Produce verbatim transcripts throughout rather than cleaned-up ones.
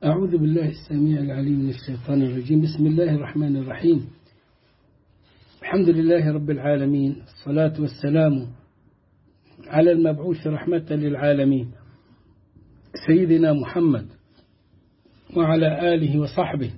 أعوذ بالله السميع العليم من الشيطان الرجيم. بسم الله الرحمن الرحيم. الحمد لله رب العالمين، الصلاة والسلام على المبعوث رحمة للعالمين سيدنا محمد وعلى آله وصحبه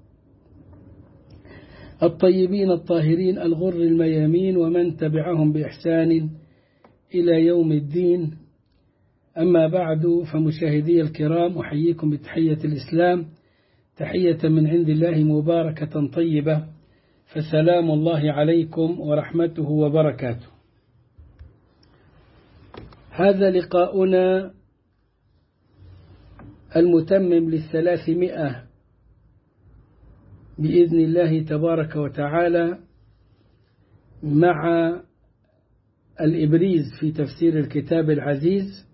الطيبين الطاهرين الغر الميامين ومن تبعهم بإحسان إلى يوم الدين. أما بعد، فمشاهدي الكرام، أحييكم بتحية الإسلام، تحية من عند الله مباركة طيبة، فسلام الله عليكم ورحمته وبركاته. هذا لقاؤنا المتمم للثلاثمائة بإذن الله تبارك وتعالى مع الإبريز في تفسير الكتاب العزيز.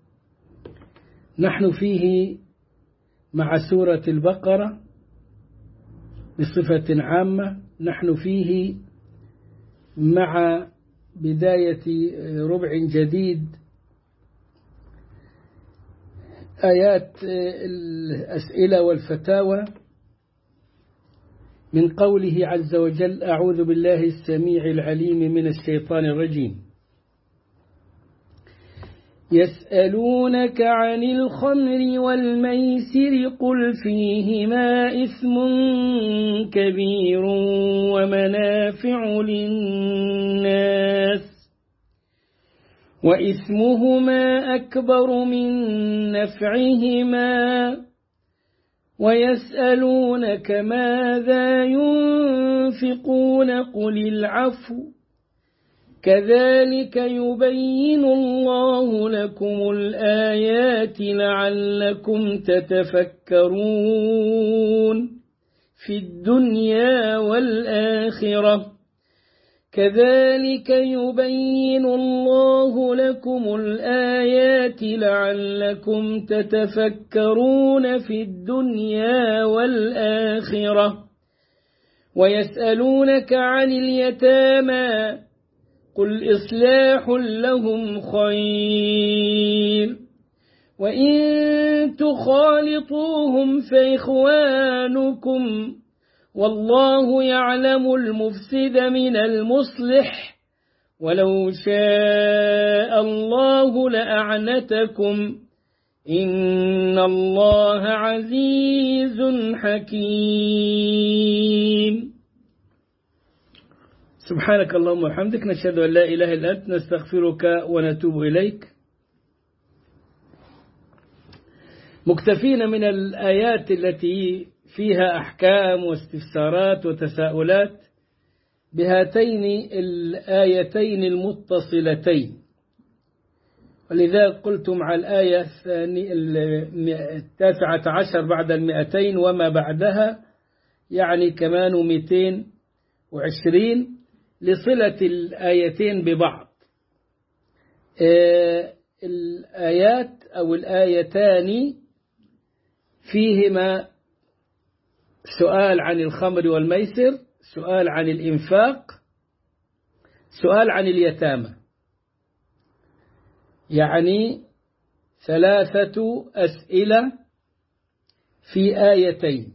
نحن فيه مع سورة البقرة بصفة عامة، نحن فيه مع بداية ربع جديد، آيات الأسئلة والفتاوى من قوله عز وجل: أعوذ بالله السميع العليم من الشيطان الرجيم. يسألونك عن الخمر والميسر قل فيهما إثم كبير ومنافع للناس وإثمهما أكبر من نفعهما ويسألونك ماذا ينفقون قل العفو كذلك يبين الله لكم الآيات لعلكم تتفكرون في الدنيا والآخرة كذلك يبين الله لكم الآيات لعلكم تتفكرون في الدنيا والآخرة ويسألونك عن اليتامى قل إصلاح لهم خير وإن تخالطوهم فإخوانكم والله يعلم المفسد من المصلح ولو شاء الله لأعنتكم إن الله عزيز حكيم. سبحانك اللهم وبحمدك، نشهد أن لا إله إلا أنت، نستغفرك ونتوب إليك. مكتفين من الآيات التي فيها أحكام واستفسارات وتساؤلات بهاتين الآيتين المتصلتين، ولذلك قلت مع الآية التاسعة عشر بعد المئتين وما بعدها، يعني كمان مئتين وعشرين لصلة الآيتين ببعض. الآيات أو الآيتان فيهما سؤال عن الخمر والميسر، سؤال عن الإنفاق، سؤال عن اليتامى، يعني ثلاثة أسئلة في آيتين.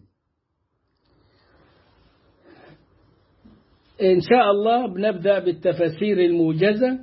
إن شاء الله بنبدأ بالتفاسير الموجزة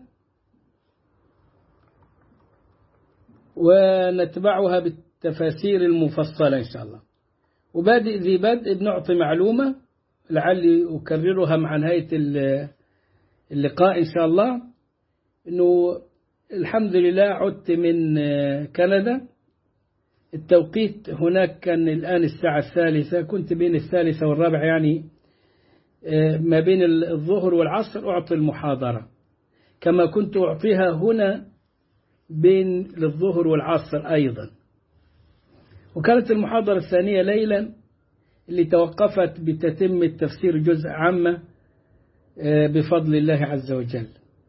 ونتبعها بالتفاسير المفصلة إن شاء الله. وبادئ ذي بدء بنعطي معلومة لعلي أكررها مع نهاية اللقاء إن شاء الله، إنه الحمد لله عدت من كندا. التوقيت هناك كان الآن الساعة الثالثة، كنت بين الثالثة والرابعة، يعني ما بين الظهر والعصر أعطي المحاضرة، كما كنت أعطيها هنا بين الظهر والعصر أيضا. وكانت المحاضرة الثانية ليلا اللي توقفت بتتم التفسير جزء عامة بفضل الله عز وجل.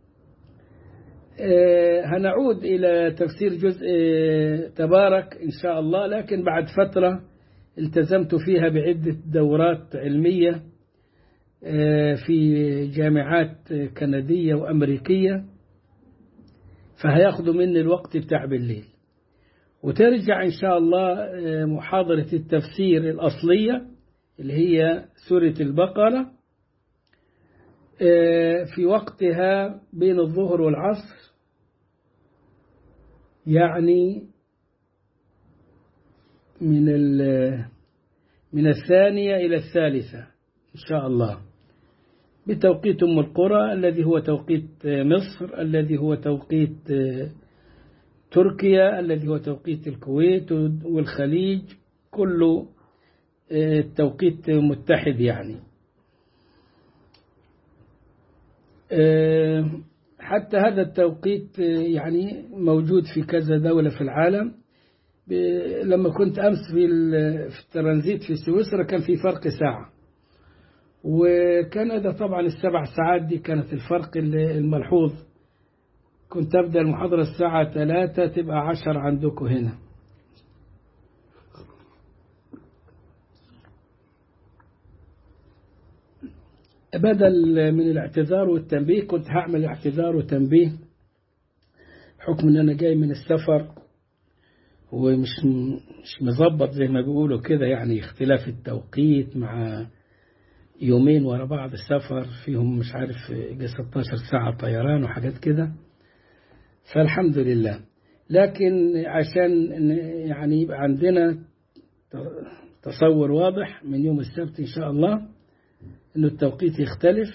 هنعود إلى تفسير جزء تبارك إن شاء الله، لكن بعد فترة التزمت فيها بعدة دورات علمية في جامعات كندية وأمريكية، فهياخدوا مني الوقت بتاع بالليل. وترجع إن شاء الله محاضرة التفسير الأصلية اللي هي سورة البقرة في وقتها بين الظهر والعصر، يعني من من الثانية إلى الثالثة إن شاء الله، بتوقيت أم القرى الذي هو توقيت مصر، الذي هو توقيت تركيا، الذي هو توقيت الكويت والخليج، كله توقيت متحد يعني. حتى هذا التوقيت يعني موجود في كذا دولة في العالم. لما كنت أمس في في الترانزيت في سويسرا كان في فرق ساعة، وكندا طبعا السبع ساعات دي كانت الفرق الملحوظ. كنت أبدأ المحاضرة الساعة ثلاثة تبقى عشر عندكم هنا. بدل من الاعتذار والتنبيه كنت هعمل اعتذار وتنبيه، حكم ان انا جاي من السفر ومش مش مظبط زي ما بيقولوا كده، يعني اختلاف التوقيت مع يومين ورا بعض السفر فيهم مش عارف ستاشر ساعة طيران وحاجات كده، فالحمد لله. لكن عشان يعني يبقى عندنا تصور واضح من يوم السبت إن شاء الله إنه التوقيت يختلف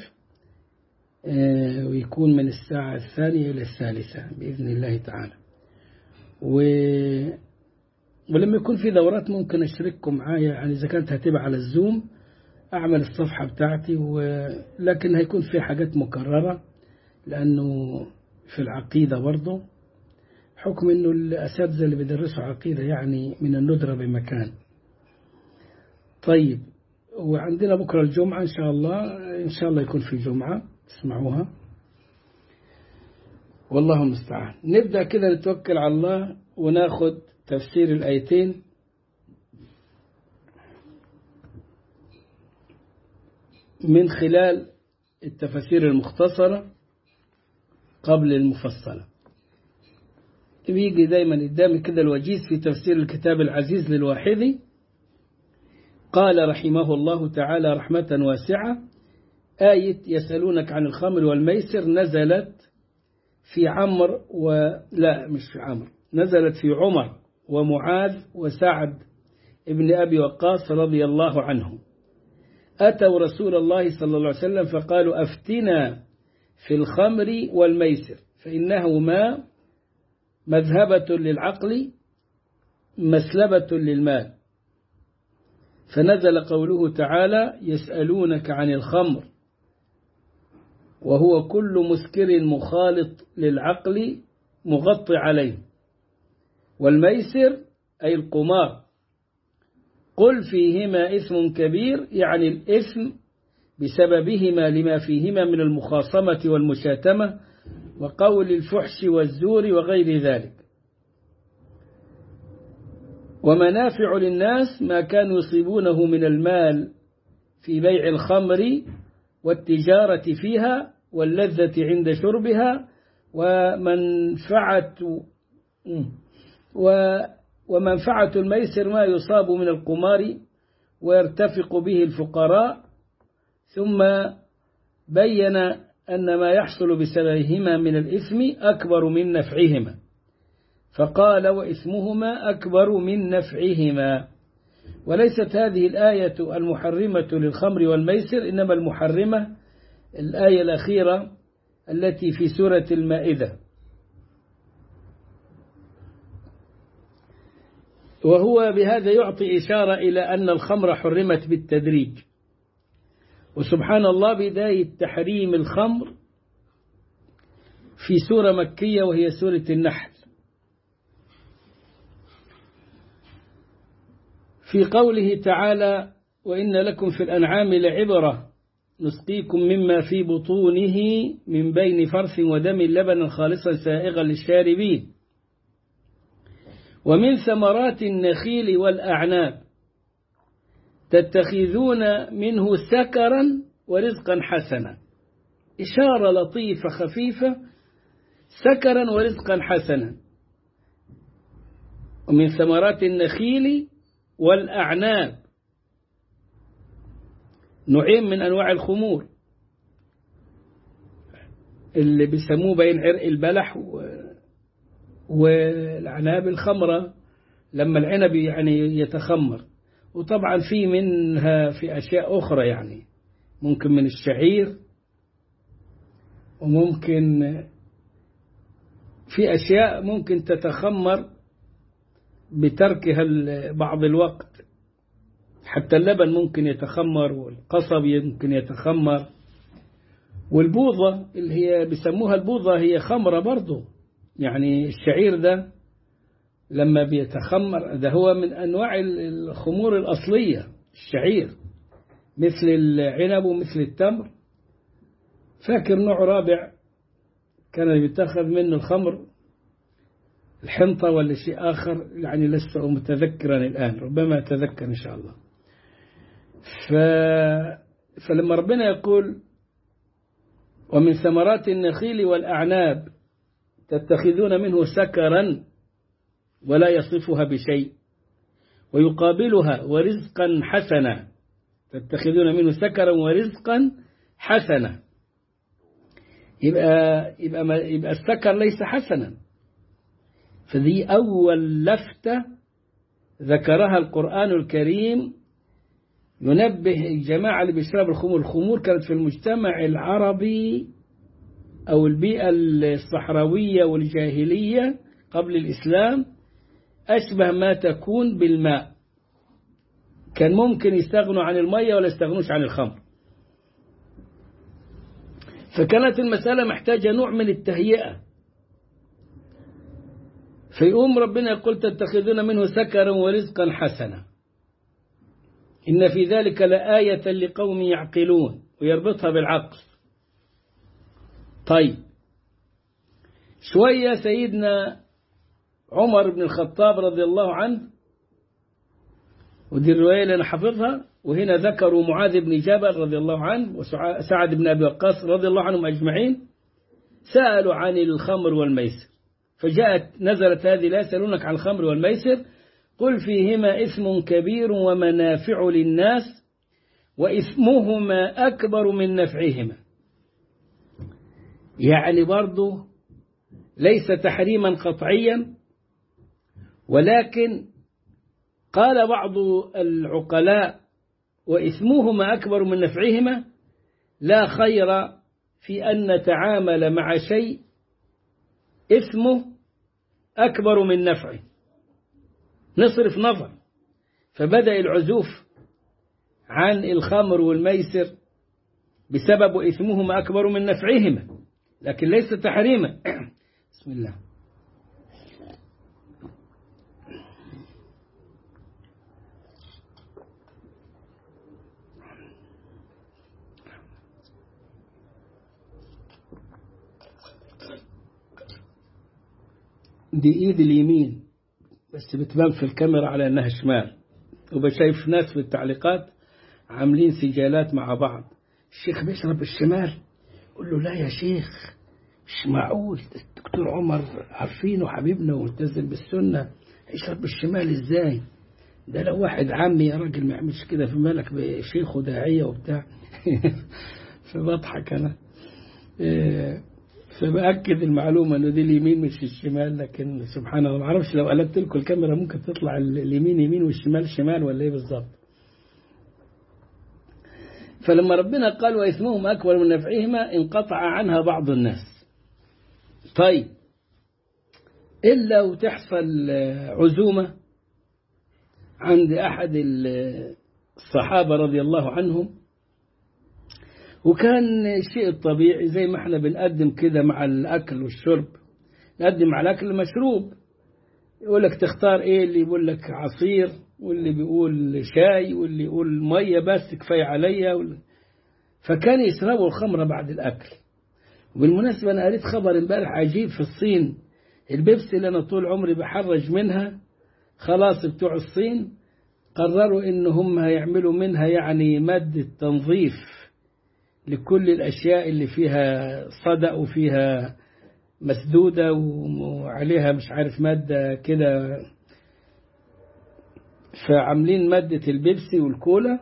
ويكون من الساعة الثانية إلى الثالثة بإذن الله تعالى. و... ولما يكون في دورات ممكن أشارككم معايا، يعني إذا كانت هتبقى على الزوم أعمل الصفحة بتاعتي، و... لكن هيكون في حاجات مكررة لأنه في العقيدة برضه، حكم إنه الأساتذة اللي بيدرسوا عقيدة يعني من الندرة بمكان. طيب، وعندنا بكرة الجمعة إن شاء الله، إن شاء الله يكون في جمعة تسمعوها، والله المستعان. نبدأ كده نتوكل على الله وناخد تفسير الآيتين من خلال التفاسير المختصرة قبل المفصلة. بيجي دايما قدامي كده الوجيز في تفسير الكتاب العزيز للواحدي، قال رحمه الله تعالى رحمة واسعة: آية يسألونك عن الخمر والميسر نزلت في عمر و لا مش في عمر نزلت في عمر ومعاذ وسعد ابن أبي وقاص رضي الله عنهم. أتوا رسول الله صلى الله عليه وسلم فقالوا: أفتنا في الخمر والميسر فإنهما مذهبة للعقل مسلبة للمال. فنزل قوله تعالى: يسألونك عن الخمر وهو كل مسكر مخالط للعقل مغطي عليه، والميسر أي القمار، قل فيهما إثم كبير، يعني الإثم بسببهما لما فيهما من المخاصمة والمشاتمة وقول الفحش والزور وغير ذلك، ومنافع للناس ما كانوا يصيبونه من المال في بيع الخمر والتجارة فيها واللذة عند شربها، ومنفعة ومنفعة الميسر ما يصاب من القمار ويرتفق به الفقراء. ثم بين أن ما يحصل بسببهما من الإثم أكبر من نفعهما، فقال: وإثمهما أكبر من نفعهما. وليست هذه الآية المحرمة للخمر والميسر، إنما المحرمة الآية الأخيرة التي في سورة المائدة، وهو بهذا يعطي إشارة إلى أن الخمر حرمت بالتدريج. وسبحان الله بداية تحريم الخمر في سورة مكية وهي سورة النحل، في قوله تعالى: وإن لكم في الأنعام لعبرة نسقيكم مما في بطونه من بين فرث ودم لبنا خالصا سائغا للشاربين ومن ثمرات النخيل والأعناب تتخذون منه سكرا ورزقا حسنا. إشارة لطيفة خفيفة، سكرا ورزقا حسنا. ومن ثمرات النخيل والأعناب، نوعين من أنواع الخمور اللي بيسموه بين عرق البلح والأعناب الخمرة لما العنب يعني يتخمر. وطبعا في منها في أشياء أخرى، يعني ممكن من الشعير، وممكن في أشياء ممكن تتخمر بتركها بعض الوقت، حتى اللبن ممكن يتخمر، والقصب يمكن يتخمر، والبوظة اللي هي بيسموها البوظة هي خمرة برضو. يعني الشعير ده لما بيتخمر ده هو من أنواع الخمور الأصلية، الشعير مثل العنب ومثل التمر. فاكر نوع رابع كان بيتخذ منه الخمر، الحنطة ولا شيء آخر، يعني لست متذكرا الآن، ربما أتذكر إن شاء الله. ف... فلما ربنا يقول ومن ثمرات النخيل والأعناب تتخذون منه سكرا ولا يصفها بشيء ويقابلها ورزقا حسنا، تتخذون منه سكرا ورزقا حسنا، يبقى يبقى ما يبقى السكر ليس حسنا. فذي أول لفتة ذكرها القرآن الكريم ينبه الجماعة اللي بيشربوا الخمور. الخمور كانت في المجتمع العربي أو البيئة الصحراوية والجاهلية قبل الإسلام أشبه ما تكون بالماء، كان ممكن يستغنوا عن المية ولا يستغنوش عن الخمر. فكانت المسألة محتاجة نوع من التهيئة، فيقوم ربنا يقول تتخذون منه سكرا ورزقا حسنا إن في ذلك لآية لقوم يعقلون، ويربطها بالعقل. طيب شوية سيدنا عمر بن الخطاب رضي الله عنه، ودي الرواية اللي أنا حافظها، وهنا ذكروا معاذ بن جبل رضي الله عنه وسعد بن أبي وقاص رضي الله عنهم أجمعين، سألوا عن الخمر والميسر، فجاءت نزلت هذه لا يسألونك عن الخمر والميسر قل فيهما إثم كبير ومنافع للناس وإثمهما أكبر من نفعهما. يعني برضو ليس تحريما قطعيا، ولكن قال بعض العقلاء وإثمهما أكبر من نفعهما، لا خير في أن نتعامل مع شيء إثمه أكبر من نفعه، نصرف نظر. فبدأ العزوف عن الخمر والميسر بسبب إثمهما أكبر من نفعهما، لكن ليس تحريما. بسم الله. دي ايد اليمين بس بتبان في الكاميرا على انها شمال، وبشايف ناس في التعليقات عاملين سجالات مع بعض، الشيخ بيشرب الشمال، قل له لا يا شيخ مش معقول، الدكتور عمر عارفينه حبيبنا وملتزم بالسنة، يشرب بالشمال ازاي؟ ده لو واحد عامي يا راجل ما يعملش كده، في بالك بشيخ وداعية وبتاع. فبضحك انا، فبأكد المعلومة انه دي اليمين مش الشمال، لكن سبحان الله ما اعرفش لو قلبت لكم الكاميرا ممكن تطلع اليمين يمين والشمال شمال ولا ايه بالظبط. فلما ربنا قال وإثمهم أكبر من نفعهما انقطع عنها بعض الناس. طيب إلا وتحصل عزومة عند أحد الصحابة رضي الله عنهم، وكان شيء طبيعي زي ما احنا بنقدم كده مع الأكل والشرب، نقدم مع الأكل المشروب، يقول لك تختار ايه، اللي يقول لك عصير، واللي بيقول شاي، واللي يقول مية بس كفاية عليا. فكان يشربوا الخمرة بعد الأكل. وبالمناسبة أنا قريت خبر امبارح عجيب في الصين، البيبسي اللي أنا طول عمري بحرج منها خلاص بتوع الصين قرروا إن هم هيعملوا منها يعني مادة تنظيف لكل الأشياء اللي فيها صدأ وفيها مسدودة وعليها مش عارف مادة كده فعاملين مادة البيبسي والكولا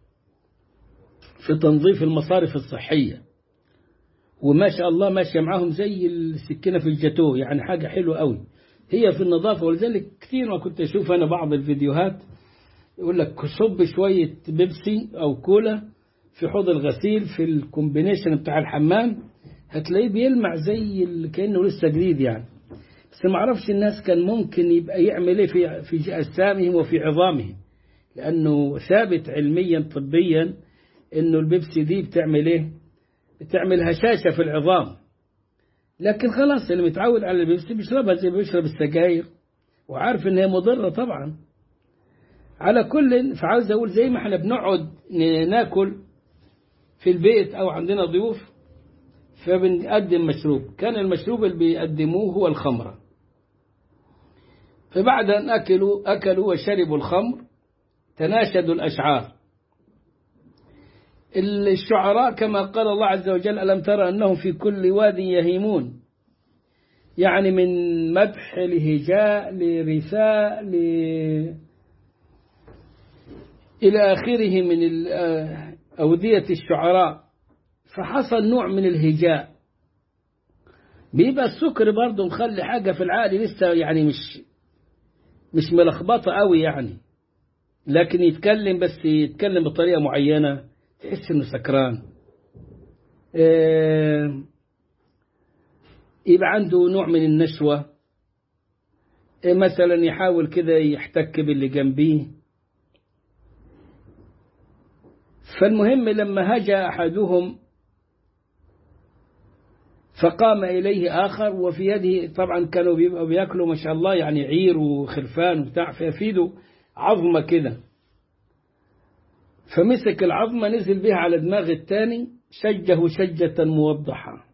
في تنظيف المصارف الصحية، وما شاء الله ماشية معاهم زي السكينة في الجاتو، يعني حاجة حلوة قوي هي في النظافة. ولذلك كثير ما كنت أشوف أنا بعض الفيديوهات يقول لك صب شوية بيبسي أو كولا في حوض الغسيل في الكومبينيشن بتاع الحمام، هتلاقيه بيلمع زي كأنه لسه جديد يعني. بس ما اعرفش الناس كان ممكن يبقى يعمل ايه في في اجسامهم وفي عظامهم، لانه ثابت علميا طبيا انه البيبسي دي بتعمل ايه؟ بتعمل هشاشة في العظام. لكن خلاص اللي متعود على البيبسي بيشربها زي بيشرب السجاير، وعارف ان هي مضرة طبعا. على كل، فعاوز اقول زي ما احنا بنقعد ناكل في البيت او عندنا ضيوف فبنقدم مشروب، كان المشروب اللي بيقدموه هو الخمرة. فبعد أن أكلوا أكلوا وشربوا الخمر تناشدوا الأشعار. الشعراء كما قال الله عز وجل: ألم ترى أنهم في كل واد يهيمون، يعني من مدح لهجاء لرثاء ل... إلى آخره من أودية الشعراء. فحصل نوع من الهجاء، بيبقى السكر برضه مخلي حاجة في العقل لسه يعني مش مش ملخبطة قوي يعني، لكن يتكلم بس يتكلم بطريقة معينة تحس انه سكران. اه يبقى عنده نوع من النشوة، اه مثلا يحاول كده يحتك باللي جنبيه. فالمهم لما هجا أحدهم فقام إليه آخر وفي يده، طبعا كانوا بيبقوا بيأكلوا ما شاء الله يعني عير وخرفان وبتاع، فيفيدوا عظمة كده، فمسك العظمة نزل بها على دماغ الثاني شجه شجة موضحة.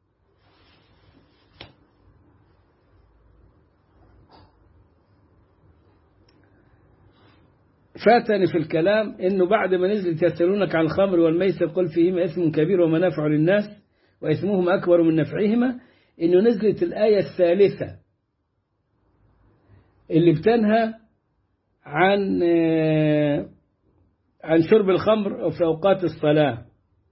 فاتني في الكلام إنه بعد ما نزلت يسألونك عن الخمر والميسر قل فيهما إثم كبير ومنافع للناس وإثمهما أكبر من نفعهما، إنه نزلت الآية الثالثة اللي بتنهى عن عن شرب الخمر في أوقات الصلاة،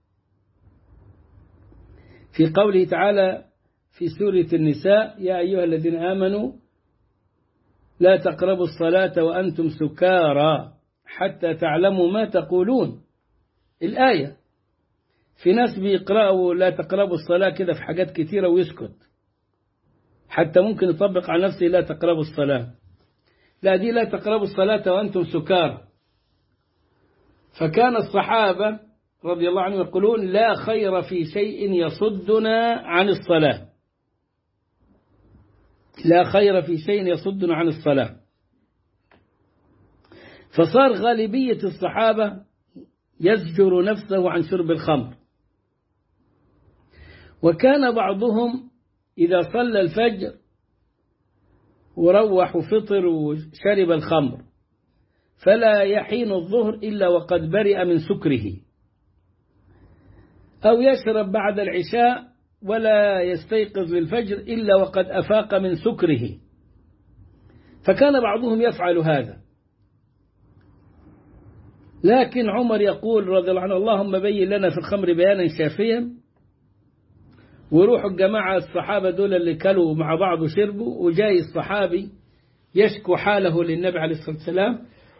في قوله تعالى في سورة النساء: يا أيها الذين آمنوا لا تقربوا الصلاة وأنتم سكارى حتى تعلموا ما تقولون. الآية في ناس بيقرأوا لا تقربوا الصلاة كده في حاجات كتيرة ويسكت، حتى ممكن يطبق على نفسه لا تقربوا الصلاة، لا دي لا تقربوا الصلاة وأنتم سكارى. فكان الصحابة رضي الله عنهم يقولون: لا خير في شيء يصدنا عن الصلاة، لا خير في شيء يصدنا عن الصلاة. فصار غالبية الصحابة يزجر نفسه عن شرب الخمر، وكان بعضهم إذا صلى الفجر وروح وفطر وشرب الخمر فلا يحين الظهر إلا وقد برئ من سكره، أو يشرب بعد العشاء ولا يستيقظ للفجر إلا وقد أفاق من سكره. فكان بعضهم يفعل هذا. لكن عمر يقول رضي الله عنه: اللهم بين لنا في الخمر بيانا شافيا. وروحوا الجماعة الصحابة دول اللي كلوا مع بعض وشربوا، وجاي الصحابي يشكو حاله للنبي عليه الصلاة والسلام،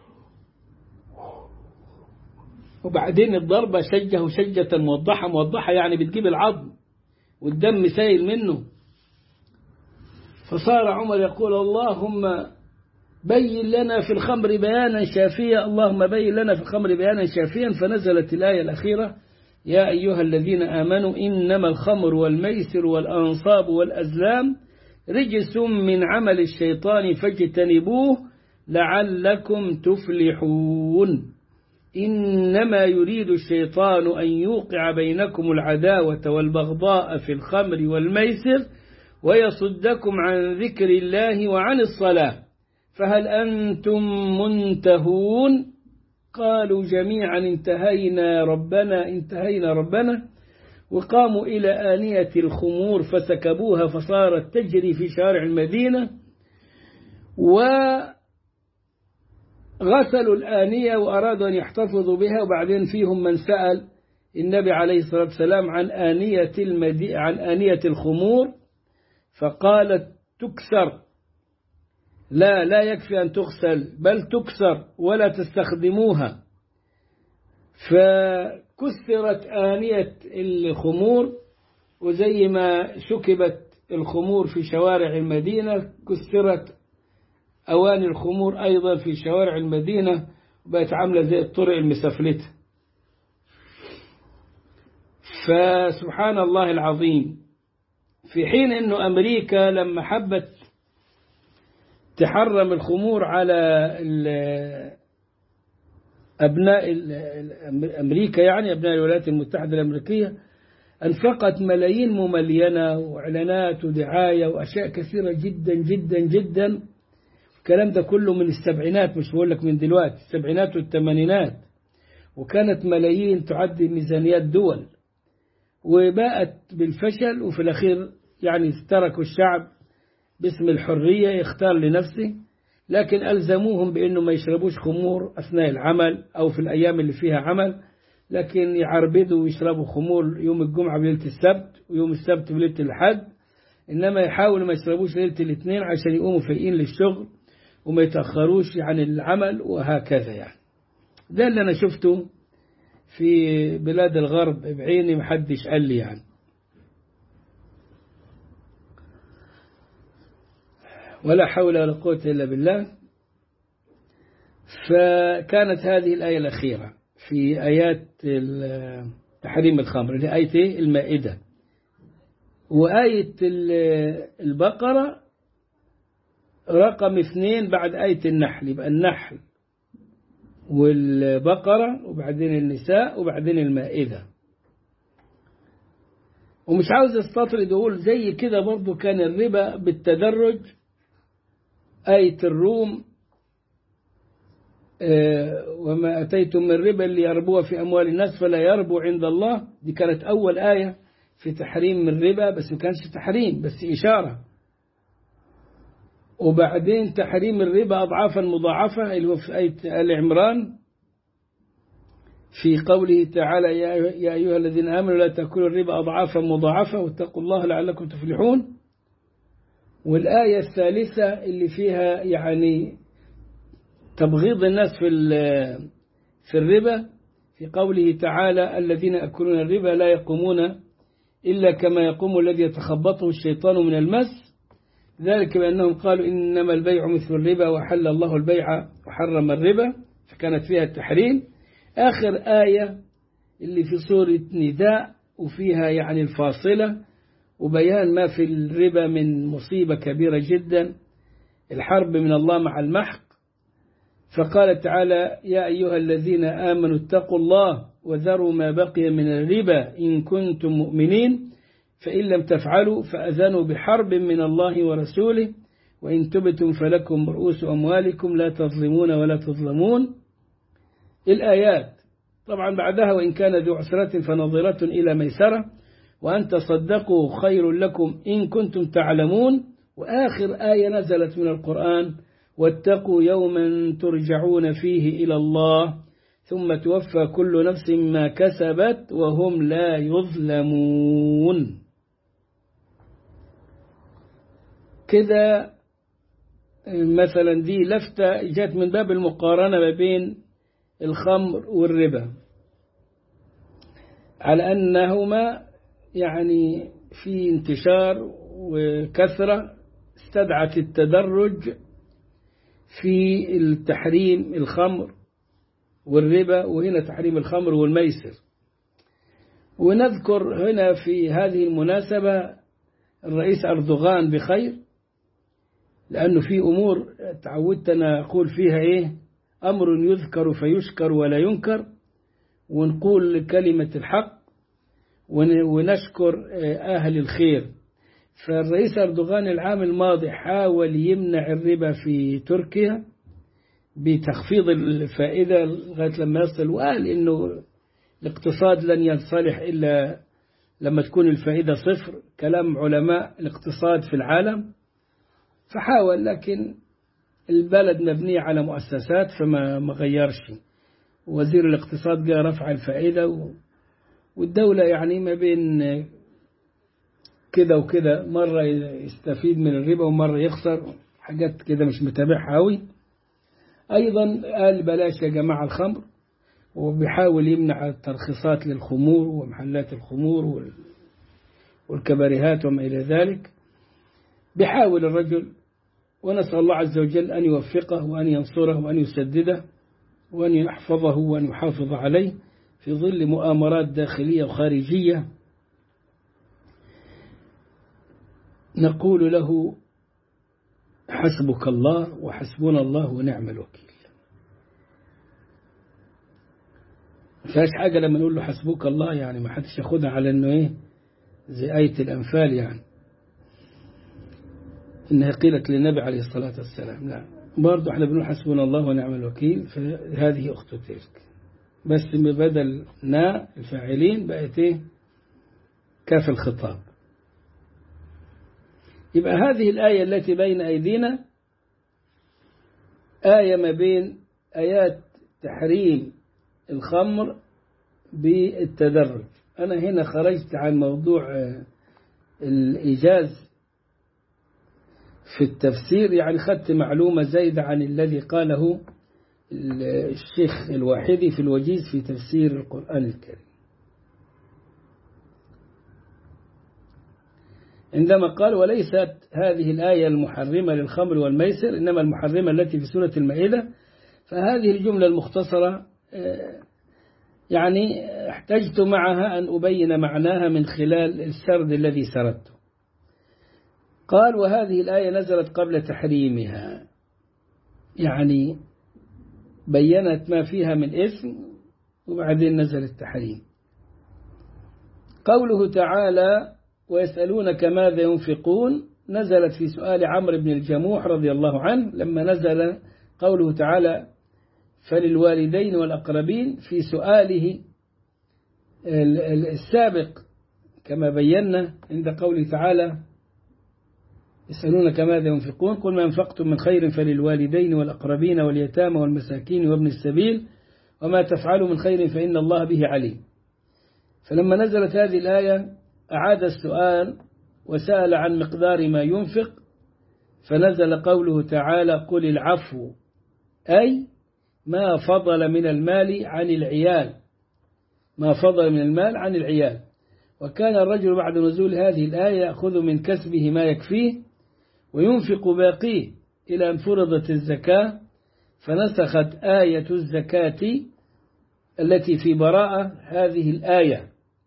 وبعدين الضربة شجه شجة موضحة، موضحة يعني بتجيب العظم والدم سايل منه. فصار عمر يقول: اللهم بين لنا في الخمر بيانا شافيا، اللهم بين لنا في الخمر بيانا شافيا. فنزلت الآية الأخيرة: يا أيها الذين آمنوا إنما الخمر والميسر والأنصاب والأزلام رجس من عمل الشيطان فاجتنبوه لعلكم تفلحون. إنما يريد الشيطان أن يوقع بينكم العداوة والبغضاء في الخمر والميسر ويصدكم عن ذكر الله وعن الصلاة فهل أنتم منتهون؟ قالوا جميعا: انتهينا ربنا انتهينا ربنا. وقاموا إلى آنية الخمور فسكبوها فصارت تجري في شارع المدينة. غسلوا الآنية وأرادوا أن يحتفظوا بها، وبعدين فيهم من سأل النبي عليه الصلاة والسلام عن آنية المدي... عن آنية الخمور، فقالت تكسر. لا لا يكفي أن تغسل، بل تكسر ولا تستخدموها. فكسرت آنية الخمور، وزي ما شكبت الخمور في شوارع المدينة كسرت أواني الخمور أيضا في شوارع المدينة، وبقت عاملة زي الطرق المسفلتة. فسبحان الله العظيم، في حين أنه أمريكا لما حبت تحرم الخمور على أبناء أمريكا، يعني أبناء الولايات المتحدة الأمريكية، أنفقت ملايين مملينة وإعلانات ودعاية وأشياء كثيرة جدا جدا جدا. الكلام ده كله من السبعينات، مش بقول لك من دلوقتي، السبعينات والثمانينات، وكانت ملايين تعدي ميزانيات دول، وباءت بالفشل. وفي الأخير يعني تركوا الشعب باسم الحرية يختار لنفسه، لكن ألزموهم بأنه ما يشربوش خمور أثناء العمل أو في الأيام اللي فيها عمل، لكن يعربدوا ويشربوا خمور يوم الجمعة بليلة السبت ويوم السبت بليلة الحد، إنما يحاولوا ما يشربوش ليلة الاثنين عشان يقوموا فايقين للشغل وما يتأخروش عن العمل، وهكذا. يعني ده اللي أنا شفته في بلاد الغرب بعيني، محدش قال لي يعني. ولا حول ولا قوة إلا بالله. فكانت هذه الآية الأخيرة في آيات تحريم الخمر، اللي آية المائدة. وآية البقرة رقم اثنين بعد آية النحل، يبقى النحل والبقرة وبعدين النساء وبعدين المائدة. ومش عاوز استطرد أقول زي كده برضو كان الربا بالتدرج. آية الروم وما أتيتم من ربا ليربو في أموال الناس فلا يربو عند الله، دي كانت أول آية في تحريم الربا، بس ما كانش تحريم، بس إشارة. وبعدين تحريم الربا أضعافا مضاعفة اللي هو في آية آل عمران في قوله تعالى يا أيها الذين آمنوا لا تأكلوا الربا أضعافا مضاعفة واتقوا الله لعلكم تفلحون. والآية الثالثة اللي فيها يعني تبغيض الناس في في الربا في قوله تعالى الذين يأكلون الربا لا يقومون إلا كما يقوم الذي يتخبطه الشيطان من المس، ذلك بأنهم قالوا إنما البيع مثل الربا وحل الله البيع وحرم الربا، فكانت فيها التحريم. آخر آية اللي في سورة نداء وفيها يعني الفاصلة وبيان ما في الربا من مصيبة كبيرة جدا، الحرب من الله مع المحق. فقال تعالى يا أيها الذين آمنوا اتقوا الله وذروا ما بقي من الربا إن كنتم مؤمنين فإن لم تفعلوا فأذنوا بحرب من الله ورسوله وإن تبتم فلكم رؤوس أموالكم لا تظلمون ولا تظلمون. الآيات طبعا بعدها وإن كان ذو عسرة فنظرة إلى ميسرة وأن تصدقوا خير لكم إن كنتم تعلمون. وآخر آية نزلت من القرآن واتقوا يوما ترجعون فيه إلى الله ثم توفى كل نفس ما كسبت وهم لا يظلمون. كده مثلا دي لفتة جات من باب المقارنة ما بين الخمر والربا على أنهما يعني في انتشار وكثرة استدعت التدرج في التحريم الخمر والربا، وهنا تحريم الخمر والميسر. ونذكر هنا في هذه المناسبة الرئيس أردوغان بخير، لأنه في أمور تعودت أنا أقول فيها إيه أمر يذكر فيشكر ولا ينكر، ونقول كلمة الحق ونشكر أهل الخير. فالرئيس أردوغان العام الماضي حاول يمنع الربا في تركيا بتخفيض الفائدة لغاية لما يصل، وقال إنه الاقتصاد لن ينصلح إلا لما تكون الفائدة صفر، كلام علماء الاقتصاد في العالم. فحاول، لكن البلد مبنية على مؤسسات فما ما غيرش. وزير الاقتصاد جاء رفع الفائدة، والدولة يعني ما بين كده وكده، مرة يستفيد من الربا ومرة يخسر، حاجات كده مش متابعها أوي. أيضا قال بلاش يا جماعة الخمر، وبيحاول يمنع الترخيصات للخمور ومحلات الخمور والكباريهات وما إلى ذلك. بيحاول الرجل، ونسأل الله عز وجل أن يوفقه وأن ينصره وأن يسدده وأن يحفظه وأن يحافظ عليه في ظل مؤامرات داخلية وخارجية. نقول له حسبك الله وحسبنا الله ونعم الوكيل. فاش حاجة لما نقول له حسبك الله، يعني ما حدش ياخدها على انه ايه زي آية الأنفال، يعني إنها قيلت للنبي عليه الصلاة والسلام. لا، برضو احنا بنقول حسبنا الله ونعم الوكيل، فهذه أخت تلك، بس بدل نا الفاعلين بقت ايه كاف الخطاب. يبقى هذه الآية التي بين أيدينا آية ما بين آيات تحريم الخمر بالتدرج. أنا هنا خرجت عن موضوع الإيجاز في التفسير، يعني خدت معلومة زايدة عن الذي قاله الشيخ الواحدي في الوجيز في تفسير القرآن الكريم، عندما قال وليست هذه الآية المحرمة للخمر والميسر، إنما المحرمة التي في سورة المائدة. فهذه الجملة المختصرة يعني احتجت معها أن أبين معناها من خلال السرد الذي سردته. قال وهذه الآية نزلت قبل تحريمها، يعني بينت ما فيها من إثم وبعدين نزل التحريم. قوله تعالى ويسألونك ماذا ينفقون نزلت في سؤال عمرو بن الجموح رضي الله عنه، لما نزل قوله تعالى فللوالدين والأقربين، في سؤاله السابق كما بينا عند قوله تعالى يسألونك ماذا ينفقون قل ما أنفقتم من خير فللوالدين والأقربين واليتامى والمساكين وابن السبيل وما تفعلوا من خير فإن الله به عليم. فلما نزلت هذه الآية أعاد السؤال وسأل عن مقدار ما ينفق، فنزل قوله تعالى قل العفو، أي ما فضل من المال عن العيال، ما فضل من المال عن العيال. وكان الرجل بعد نزول هذه الآية يأخذ من كسبه ما يكفيه وينفق باقيه إلى أن فرضت الزكاة، فنسخت آية الزكاة التي في براءة هذه الآية،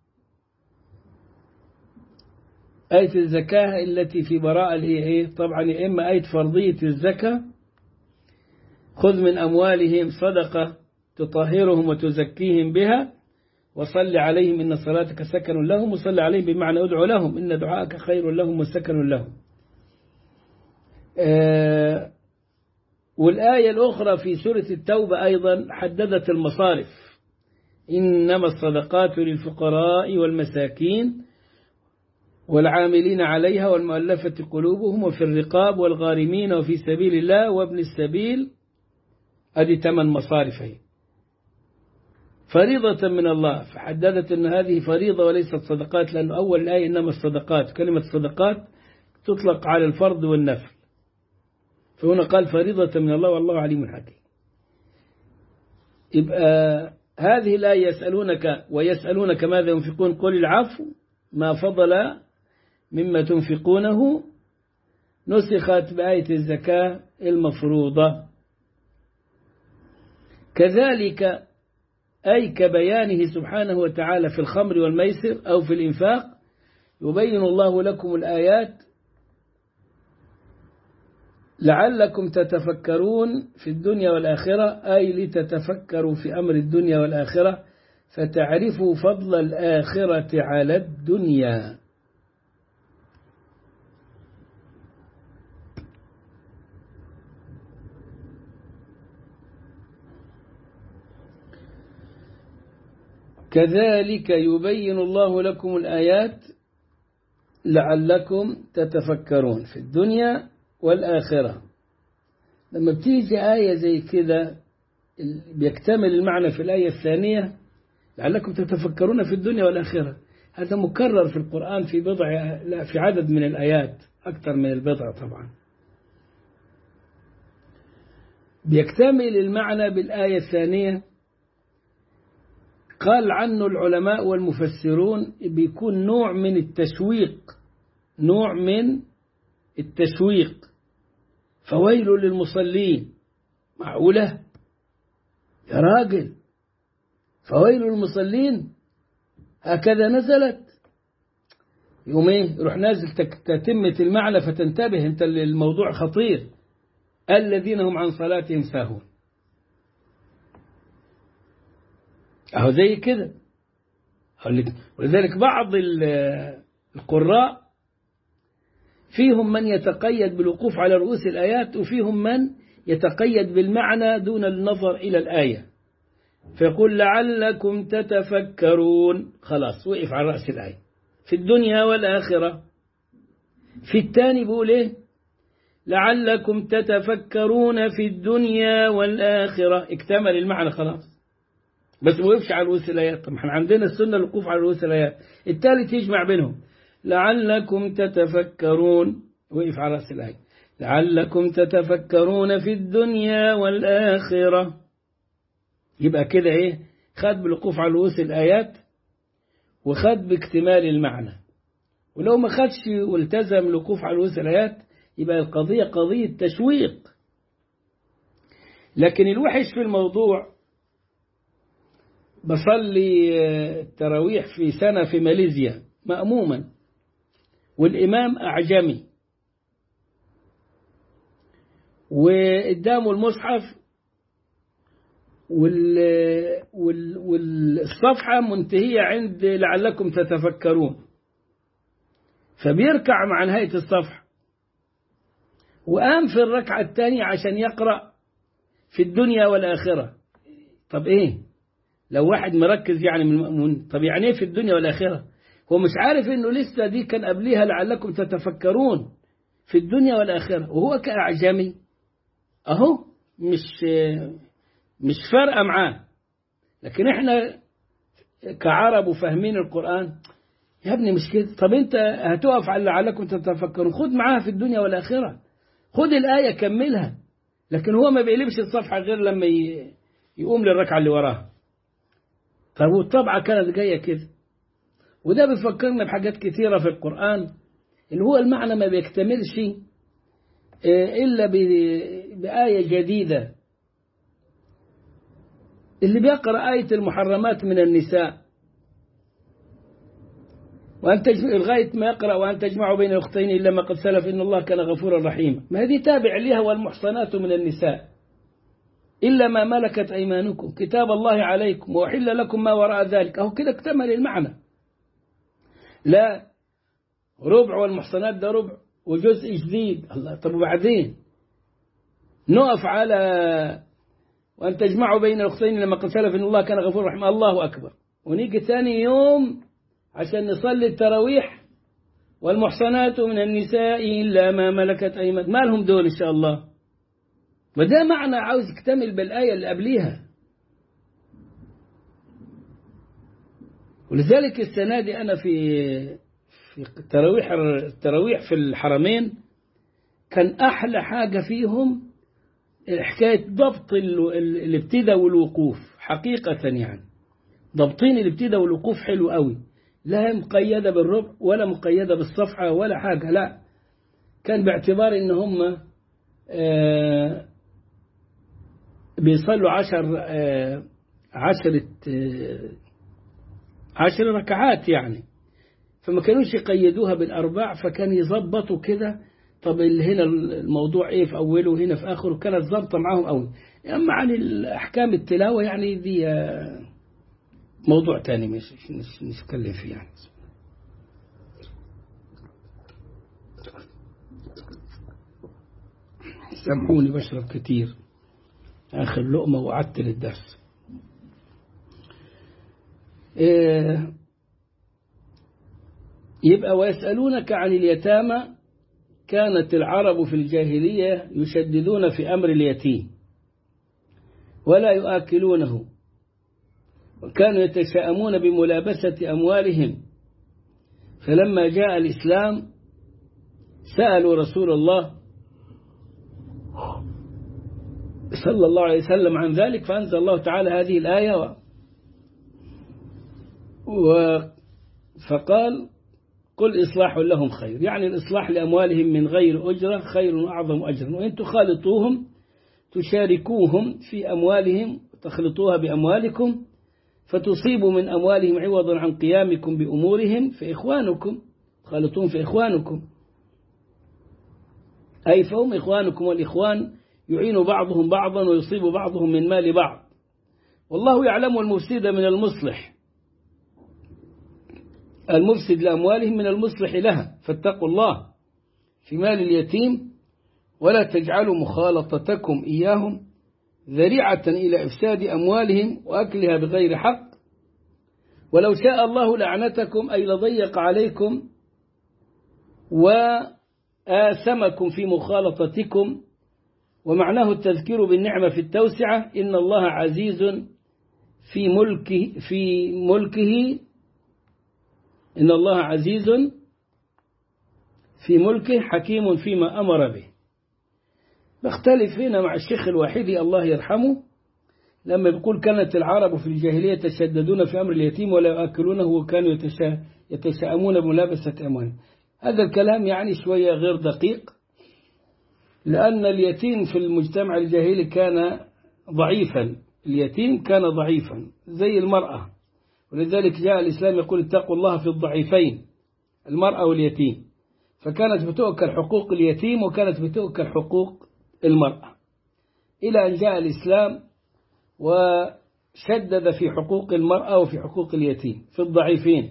آية الزكاة التي في براءة اللي هي إيه؟ طبعا يا إما آية فرضية الزكاة خذ من أموالهم صدقة تطهرهم وتزكيهم بها وصل عليهم إن صلاتك سكن لهم، وصل عليهم بمعنى ادعو لهم إن دعاءك خير لهم وسكن لهم. آه والآية الأخرى في سورة التوبة أيضا حددت المصارف، إنما الصدقات للفقراء والمساكين والعاملين عليها والمؤلفة قلوبهم وفي الرقاب والغارمين وفي سبيل الله وابن السبيل، هذه ثمان مصارف فريضة من الله. فحددت أن هذه فريضة وليست صدقات، لأن أول الآية إنما الصدقات، كلمة الصدقات تطلق على الفرض والنفل، فهنا قال فريضة من الله والله عليم حكيم. يبقى هذه الآية يسألونك ويسألونك ماذا ينفقون قل العفو ما فضل مما تنفقونه، نسخت بآية الزكاة المفروضة. كذلك أي كبيانه سبحانه وتعالى في الخمر والميسر أو في الإنفاق يبين الله لكم الآيات لعلكم تتفكرون في الدنيا والآخرة، أي لتتفكروا في أمر الدنيا والآخرة فتعرفوا فضل الآخرة على الدنيا. كذلك يبين الله لكم الآيات لعلكم تتفكرون في الدنيا والآخرة. لما بتيجي آية زي كده بيكتمل المعنى في الآية الثانية لعلكم تتفكرون في الدنيا والآخرة. هذا مكرر في القرآن في بضع لا في عدد من الآيات أكثر من البضع طبعا. بيكتمل المعنى بالآية الثانية. قال عنه العلماء والمفسرون بيكون نوع من التشويق، نوع من التشويق. فويل للمصلين. معقولة يا راجل؟ فويل للمصلين هكذا نزلت؟ يوم ايه يروح نازل تتمة المعنى فتنتبه انت، الموضوع خطير. الذين هم عن صلاتهم ساهون. اهو زي كده. ولذلك بعض القراء فيهم من يتقيد بالوقوف على رؤوس الآيات، وفيهم من يتقيد بالمعنى دون النظر إلى الآية، فيقول لعلكم تتفكرون، خلاص وقف على رأس الآية في الدنيا والآخرة. في الثاني بيقول إيه؟ لعلكم تتفكرون في الدنيا والآخرة، اكتمل المعنى خلاص، بس ما وقفش على رؤوس الآيات. طب احنا عندنا السنة الوقوف على رؤوس الآيات. الثالث يجمع بينهم، لعلكم تتفكرون، وقف على رأس الآية، لعلكم تتفكرون في الدنيا والآخرة. يبقى كده ايه؟ خد بالوقوف على رؤوس الآيات وخد باكتمال المعنى. ولو ما خدش والتزم الوقوف على رؤوس الآيات يبقى القضية قضية تشويق. لكن الوحش في الموضوع، بصلي التراويح في سنة في ماليزيا مأموما، والإمام أعجمي، وقدامه المصحف وال... وال... والصفحة منتهية عند لعلكم تتفكرون، فبيركع مع نهاية الصفحة، وقام في الركعة الثانية عشان يقرأ في الدنيا والآخرة. طب إيه لو واحد مركز يعني من المأمون؟ طب يعني إيه في الدنيا والآخرة؟ هو مش عارف إنه لسه دي كان قبلها لعلكم تتفكرون في الدنيا والآخرة، وهو كأعجمي أهو مش مش فارقة معاه. لكن إحنا كعرب وفاهمين القرآن، يا ابني مش كده. طب أنت هتقف على لعلكم تتفكرون، خد معاها في الدنيا والآخرة، خد الآية كملها. لكن هو ما بيقلبش الصفحة غير لما يقوم للركعة اللي وراها. طب والطبعة كانت جاية كده. وده بيفكرنا بحاجات كثيرة في القرآن، اللي هو المعنى ما بيكتملش إلا بآية جديدة. اللي بيقرأ آية المحرمات من النساء وأن تجمع لغاية ما يقرأ وأن تجمعوا بين الأختين إلا ما قد سلف إن الله كان غفورا رحيما، ما هذه تابع لها والمحصنات من النساء إلا ما ملكت أيمانكم كتاب الله عليكم وأحل لكم ما وراء ذلك. أهو كده اكتمل المعنى. لا ربع والمحصنات ده ربع وجزء جديد. الله، طب وبعدين نقف على وأن تجمعوا بين الأختين لما قد سلف إن الله كان غفورا رحيما، الله أكبر، ونيجي ثاني يوم عشان نصلي التراويح والمحصنات من النساء إلا ما ملكت أيمانكم. ما لهم دول إن شاء الله؟ وده معنى عاوز يكتمل بالآية اللي قبليها. ولذلك السنة دي أنا في في التراويح التراويح في الحرمين كان أحلى حاجة فيهم حكاية ضبط الابتداء والوقوف. حقيقة يعني ضبطين الابتداء والوقوف حلو قوي، لا مقيدة بالربع ولا مقيدة بالصفحة ولا حاجة، لا كان باعتبار إن هم آه بيصلوا عشر آه عشرة آه عشر ركعات يعني، فما كانوش يقيدوها بالأرباع، فكان يظبطوا كده. طب هنا الموضوع إيه في أوله وهنا في آخره، كانت ظابطة معهم قوي. أما عن الأحكام التلاوة يعني دي آه موضوع تاني مش مش نتكلم فيه يعني. سامحوني بشرب كتير، آخر لقمة وعدت الدرس. إيه يبقى ويسألونك عن اليتامى كانت العرب في الجاهلية يشددون في أمر اليتيم ولا يؤكلونه، وكانوا يتشاءمون بملابسة أموالهم. فلما جاء الإسلام سألوا رسول الله صلى الله عليه وسلم عن ذلك، فأنزل الله تعالى هذه الآية و... و... فقال قل إصلاح لهم خير، يعني الإصلاح لأموالهم من غير أجرة خير وأعظم أجرا، وإن تخالطوهم تشاركوهم في أموالهم تخلطوها بأموالكم فتصيبوا من أموالهم عوضا عن قيامكم بأمورهم فإخوانكم، خالطون في إخوانكم، أي فهم إخوانكم، والإخوان يعين بعضهم بعضا ويصيب بعضهم من مال بعض، والله يعلم المفسد من المصلح، المفسد لأموالهم من المصلح لها، فاتقوا الله في مال اليتيم ولا تجعلوا مخالطتكم إياهم ذريعة إلى إفساد أموالهم وأكلها بغير حق، ولو شاء الله لعنتكم أي لضيق عليكم وآثمكم في مخالطتكم، ومعناه التذكير بالنعمة في التوسعة، إن الله عزيز في ملكه في ملكه إن الله عزيز في ملكه حكيم فيما أمر به. نختلف هنا مع الشيخ الواحدي الله يرحمه لما يقول كانت العرب في الجاهلية يتشددون في أمر اليتيم ولا يأكلونه وكانوا يتشاءمون بملابسة أموالهم. هذا الكلام يعني شوية غير دقيق، لأن اليتيم في المجتمع الجاهلي كان ضعيفا، اليتيم كان ضعيفا زي المرأة، ولذلك جاء الإسلام يقول اتقوا الله في الضعيفين المرأة واليتيم، فكانت بتؤكل حقوق اليتيم وكانت بتؤكل حقوق المرأة، إلى أن جاء الإسلام وشدد في حقوق المرأة وفي حقوق اليتيم في الضعيفين.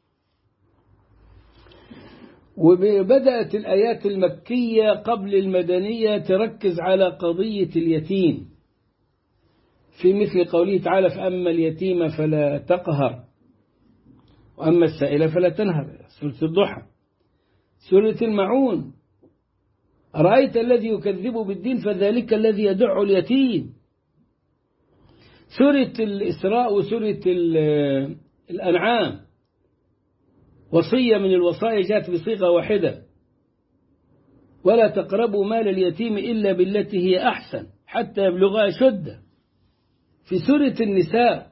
وبدأت الآيات المكية قبل المدنية تركز على قضية اليتيم، في مثل قوله تعالى فأما اليتيم فلا تقهر وأما السائل فلا تنهر، سورة الضحى. سورة المعون أرأيت الذي يكذب بالدين فذلك الذي يدع اليتيم. سورة الإسراء وسورة الأنعام وصية من الوصايا جاءت بصيغة واحدة، ولا تقربوا مال اليتيم إلا بالتي هي أحسن حتى يبلغ أشده. في سورة النساء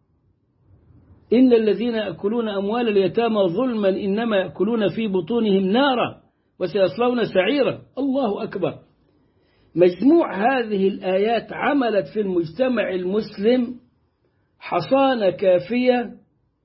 إن الذين يأكلون أموال اليتامى ظلما إنما يأكلون في بطونهم نارا وسيصلون سعيرا. الله أكبر. مجموع هذه الآيات عملت في المجتمع المسلم حصانة كافية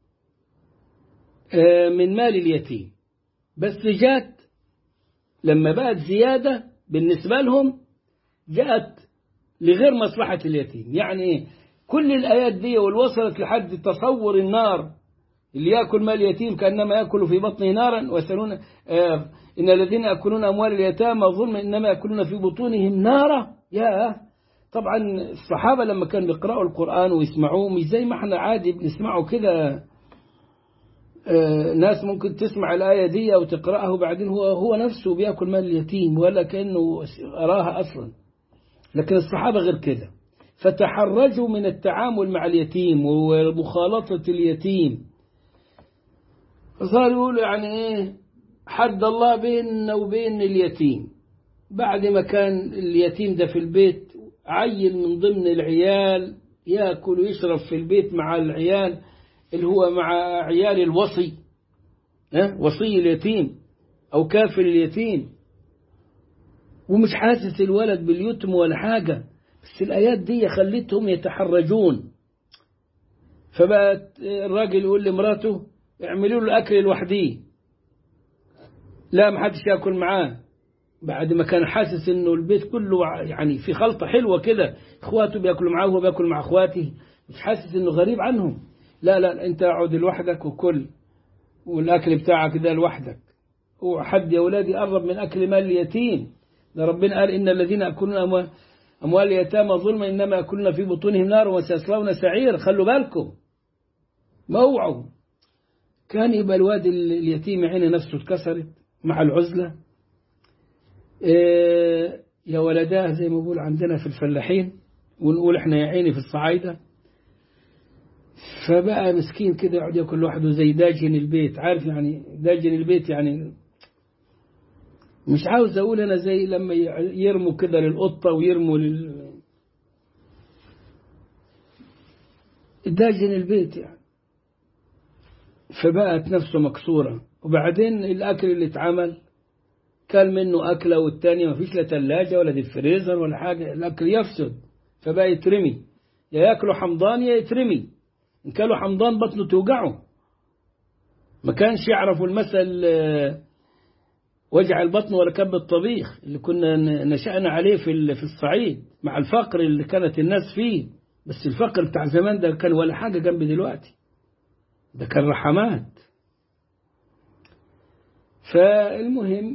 من مال اليتيم، بس جاءت لما بقت زيادة بالنسبة لهم جاءت لغير مصلحة اليتيم. يعني كل الآيات دي والوصلت لحد تصور النار، اللي يأكل مال اليتيم كأنما يأكل في بطنه نارا ويسألون آه إن الذين يأكلون أموال اليتامى ظلما إنما يأكلون في بطونهم نارا. يا طبعا الصحابة لما كانوا بيقرأوا القرآن ويسمعوه مش زي ما احنا عادي بنسمعه كده، آه ناس ممكن تسمع الآية دي أو تقرأه وبعدين هو هو نفسه بيأكل مال اليتيم ولا كأنه أراها أصلا. لكن الصحابة غير كده، فتحرجوا من التعامل مع اليتيم ومخالطة اليتيم، فصاروا يقولوا يعني إيه حد الله بيننا وبين اليتيم. بعد ما كان اليتيم ده في البيت عيل من ضمن العيال يأكل ويشرب في البيت مع العيال اللي هو مع عيال الوصي، ها وصي اليتيم أو كافل اليتيم، ومش حاسس الولد باليتم ولا حاجة، بس الآيات دي خلتهم يتحرجون. فبقت الراجل يقول لمراته اعملوا له الأكل لوحديه، لا ما حدش يأكل معاه، بعد ما كان حاسس انه البيت كله يعني في خلطة حلوة كده، اخواته بيأكلوا معاه وهو بيأكل مع اخواته، مش حاسس انه غريب عنهم. لا لا انت اقعد لوحدك وكل، والاكل بتاعك ده لوحدك، وحد يا ولادي قرب من اكل مال اليتيم. ده ربنا قال إن الذين يأكلون أموال, أموال اليتامى ظلما إنما يأكلون في بطونهم نار وسيصلون سعير. خلوا بالكم موعوا. كان يبقى الواد اليتيم عينه نفسه اتكسرت مع العزلة، إيه يا ولداه زي ما بقول عندنا في الفلاحين، ونقول احنا يا عيني في الصعايدة. فبقى مسكين كده يقعد ياكل لوحده زي داجن البيت. عارف يعني داجن البيت؟ يعني مش عاوز اقول انا زي لما يرموا كده للقطة ويرموا لل داجن البيت يعني. فبقت نفسه مكسورة. وبعدين الأكل اللي اتعمل كان منه أكلة والتانية ما فيش لا تلاجة ولا دي فريزر ولا حاجة، الأكل يفسد فبقى يترمي، يا ياكلوا حمضان يا يترمي. إن كانوا حمضان بطنه توجعه. ما كانش يعرفوا المثل وجع البطن ولا كب الطبيخ اللي كنا نشأنا عليه في في الصعيد مع الفقر اللي كانت الناس فيه. بس الفقر بتاع زمان ده كان ولا حاجة جنب دلوقتي، ده كان رحمات. فالمهم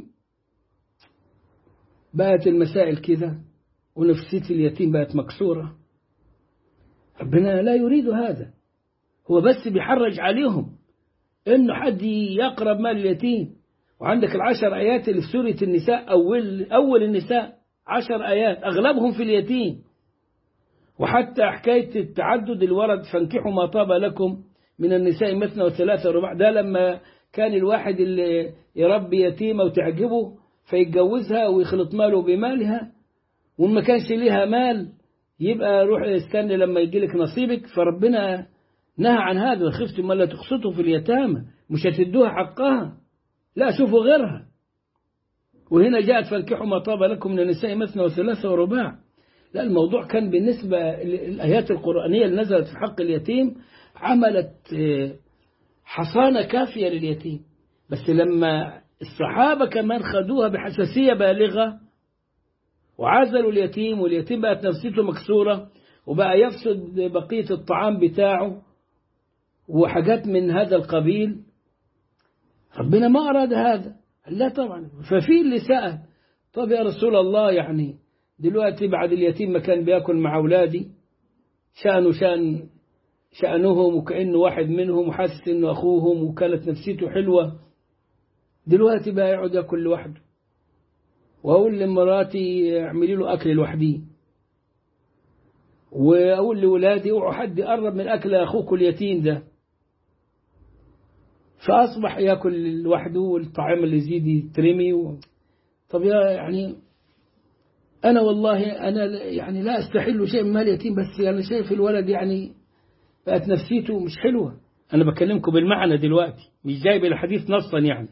بقت المسائل كده ونفسية اليتيم بقت مكسورة. ربنا لا يريد هذا، هو بس بيحرج عليهم إنه حد يقرب مال اليتيم. وعندك العشر آيات اللي في سورة النساء، أول أول النساء عشر آيات أغلبهم في اليتيم. وحتى حكاية التعدد الورد فانكحوا ما طاب لكم من النساء مثنى وثلاثة ورباع، ده لما كان الواحد اللي يربي يتيمة وتعجبه فيتجوزها ويخلط ماله بمالها، وما كانش ليها مال يبقى روح استنى لما يجي لك نصيبك. فربنا نهى عن هذا، خفتم ما لا تقسطوا في اليتامى، مش هتدوها حقها، لا شوفوا غيرها. وهنا جاءت فانكحوا ما طاب لكم من النساء مثنى وثلاثة ورباع. لا الموضوع كان بالنسبة للآيات القرآنية اللي نزلت في حق اليتيم عملت حصانة كافية لليتيم. بس لما الصحابة كمان خدوها بحساسية بالغة وعزلوا اليتيم، واليتيم بقت نفسيته مكسورة وبقى يفسد بقية الطعام بتاعه وحاجات من هذا القبيل، ربنا ما أراد هذا. لا طبعا. ففي اللي سأل طب يا رسول الله يعني دلوقتي بعد اليتيم ما كان بياكل مع أولادي شأنه شأن شأنهم وكأنه واحد منهم وحاسس إنه أخوهم وكانت نفسيته حلوة، دلوقتي بقى يقعد ياكل لوحده. وأقول لمراتي اعملي له أكل لوحدي، وأقول لأولادي اوعوا حد يقرب من أكل أخوك اليتيم ده. فأصبح يأكل لوحده والطعام اللي يزيد يترمي و... طب يا يعني أنا والله أنا يعني لا أستحل شيء من مال اليتيم، بس أنا شايف الولد يعني بقت نفسيته مش حلوة. أنا بكلمكم بالمعنى دلوقتي مش جايب الحديث نصا يعني.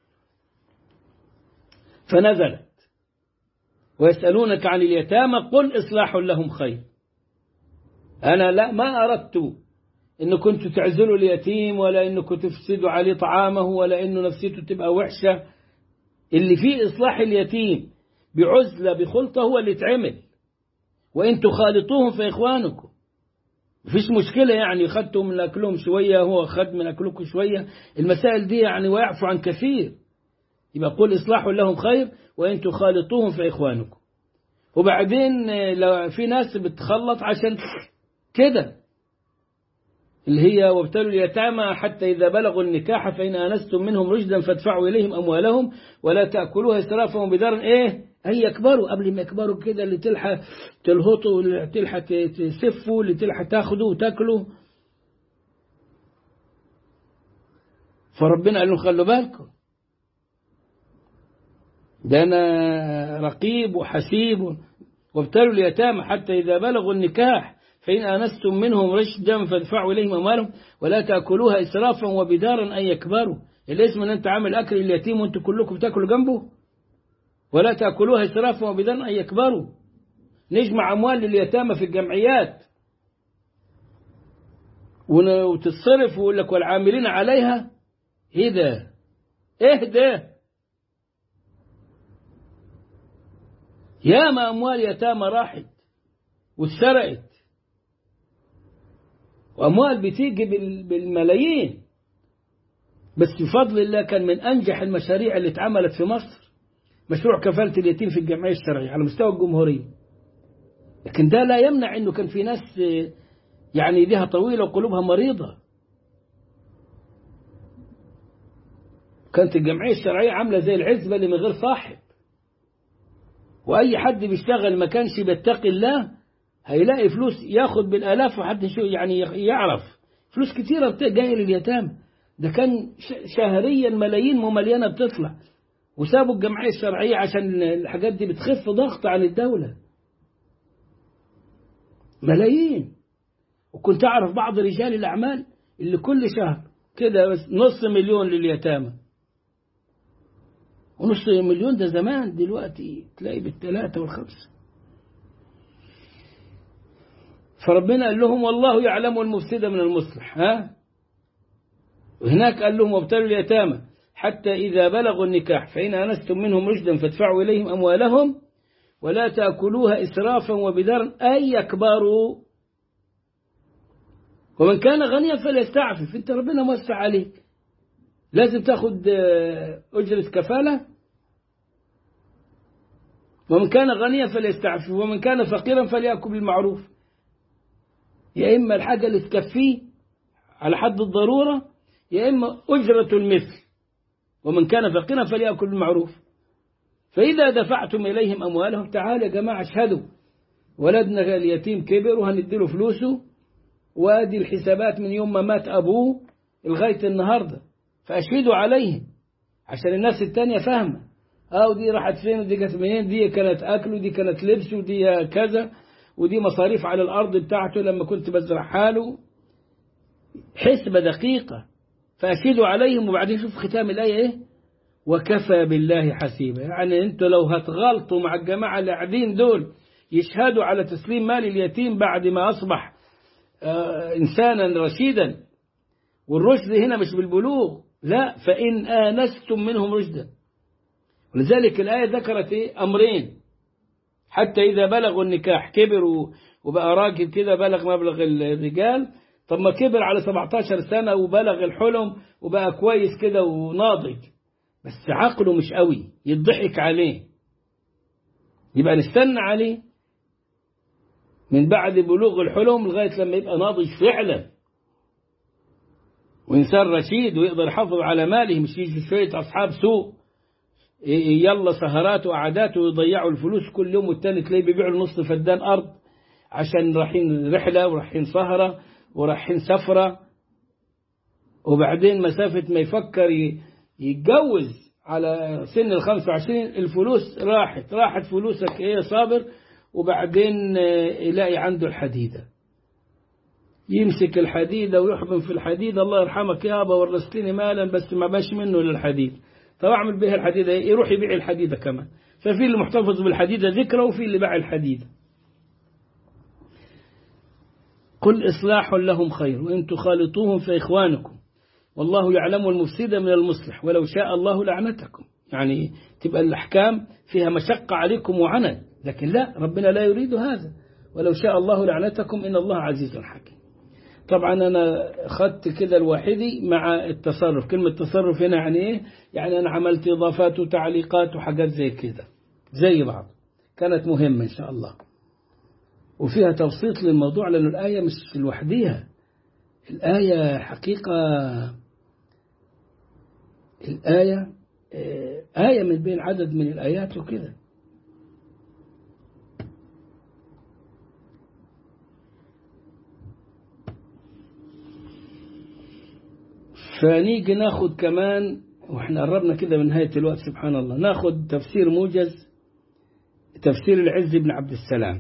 فنزلت ويسألونك عن اليتامى قل إصلاح لهم خير. أنا لا ما أردت إنه كنتوا تعزلوا اليتيم ولا إنه كنتوا تفسدوا عليه طعامه ولا إنه نفسيته تبقى وحشة. اللي فيه إصلاح اليتيم بعزلة بخلطة هو اللي تعمل، وإن تخالطوهم فإخوانكم. مفيش مشكلة يعني خدتوا من أكلهم شوية هو خد من أكلكم شوية، المسائل دي يعني ويعفو عن كثير. يبقى قل إصلاح لهم خير وإن تخالطوهم فإخوانكم. وبعدين لو في ناس بتخلط عشان كده اللي هي وابتلوا اليتامى حتى إذا بلغوا النكاح فإن آنستم منهم رشدا فادفعوا إليهم أموالهم ولا تأكلوها إسرافا وبدارا إيه هي يكبروا. قبل ما يكبروا كده اللي تلحق تلهطوا واللي تلحق تسفوا واللي تلحق تاخدوا وتاكلوا. فربنا قال لهم خلوا بالكم ده أنا رقيب وحسيب. وابتلوا اليتامى حتى إذا بلغوا النكاح فإن آنستم منهم رشدا فادفعوا إليهم أموالهم ولا تأكلوها إسرافا وبدارا أن يكبروا. الاسم أن أنت عامل أكل اليتيم وأنتم كلكم بتاكلوا جنبه. ولا تأكلوها إسرافا وبدارا أن يكبروا. نجمع أموال لليتامى في الجمعيات وتتصرف ويقول لك والعاملين عليها. إيه ده إيه ده ياما أموال يتامى راحت واتسرقت، وأموال بتيجي بالملايين. بس بفضل الله كان من أنجح المشاريع اللي اتعملت في مصر مشروع كفالة اليتيم في الجمعية الشرعية على مستوى الجمهورية. لكن ده لا يمنع أنه كان في ناس يعني ايديها طويلة وقلوبها مريضة. كانت الجمعية الشرعية عاملة زي العزبة اللي من غير صاحب. وأي حد بيشتغل ما كانش بيتقي الله هيلاقي فلوس ياخد بالآلاف وحد شو يعني يعرف فلوس كتيرة جاية لليتامى. ده كان شهريا ملايين ممليانة بتطلع، وسابوا الجمعية الشرعية عشان الحاجات دي بتخف ضغط عن الدولة ملايين. وكنت أعرف بعض رجال الأعمال اللي كل شهر كده بس نص مليون لليتامى، ونص مليون ده زمان، دلوقتي تلاقي بالثلاثة والخمسة. فربنا قال لهم والله يعلم المفسد من المصلح، ها؟ وهناك قال لهم وابتلوا اليتامى حتى إذا بلغوا النكاح فإن أنستم منهم رشدا فادفعوا إليهم أموالهم ولا تأكلوها إسرافا وبدارا أي يكبروا، ومن كان غنيا فليستعفف. انت ربنا موسع عليك، لازم تاخد أجرة كفالة. ومن كان غنيا فليستعفف ومن كان فقيرا فليأكل بالمعروف. يا إما الحاجة اللي تكفيه على حد الضرورة، يا إما أجرة المثل. ومن كان فقيرا فليأكل بالمعروف. فإذا دفعتم إليهم أموالهم، تعالوا يا جماعة اشهدوا، ولدنا اليتيم كبر وهنديله فلوسه، وادي الحسابات من يوم ما مات أبوه لغاية النهاردة، فأشهدوا عليهم عشان الناس التانية فاهمة. اه ودي راحت فين ودي جت منين، دي كانت أكل ودي كانت لبس ودي كذا ودي مصاريف على الأرض بتاعته لما كنت بزرع حاله. حسبة دقيقة. فأشهدوا عليهم. وبعدين شوف ختام الآية إيه؟ وكفى بالله حسيبا. يعني أنتوا لو هتغلطوا مع الجماعة اللي قاعدين دول يشهدوا على تسليم مال اليتيم بعد ما أصبح آه إنسانا رشيدا، والرشد هنا مش بالبلوغ، لا، فإن آنستم منهم رشدا. ولذلك الآية ذكرت إيه؟ أمرين. حتى إذا بلغوا النكاح، كبروا وبقى راجل كده بلغ مبلغ الرجال. طب ما كبر على سبعتاشر سنة وبلغ الحلم وبقى كويس كده وناضج، بس عقله مش قوي، يضحك عليه، يبقى نستنى عليه من بعد بلوغ الحلم لغاية لما يبقى ناضج فعلا وإنسان رشيد ويقدر يحافظ على ماله، مش يجي شوية أصحاب سوء يلا سهرات وعادات ويضيعوا الفلوس كل يوم، والتاني تلاقيه بيبيعوا نص فدان أرض عشان رايحين رحلة ورايحين سهرة ورايحين سفرة، وبعدين مسافة ما يفكر يتجوز على سن الخمسة وعشرين الفلوس راحت راحت فلوسك ايه صابر. وبعدين يلاقي عنده الحديدة، يمسك الحديدة ويحضن في الحديدة، الله يرحمك يابا ورثتني مالا بس ما باش منه للحديد. طب اعمل بها الحديدة، يروح يبيع الحديدة كمان. ففي اللي محتفظ بالحديدة ذكرى وفي اللي باع الحديدة. قل إصلاح لهم خير وإن تخالطوهم فإخوانكم والله يعلم المفسد من المصلح ولو شاء الله لعنتكم. يعني تبقى الأحكام فيها مشقة عليكم وعنت، لكن لا، ربنا لا يريد هذا. ولو شاء الله لعنتكم إن الله عزيز حكيم. طبعا أنا خدت كده الواحدي مع التصرف. كلمة تصرف هنا يعني إيه؟ يعني أنا عملت إضافات وتعليقات وحاجات زي كده زي بعض، كانت مهمة إن شاء الله، وفيها تبسيط للموضوع، لأن الآية مش لوحديها. الآية حقيقة الآية آية من بين عدد من الآيات وكده. فنيجي ناخد كمان، واحنا قربنا كده من نهاية الوقت سبحان الله، ناخد تفسير موجز، تفسير العز بن عبد السلام.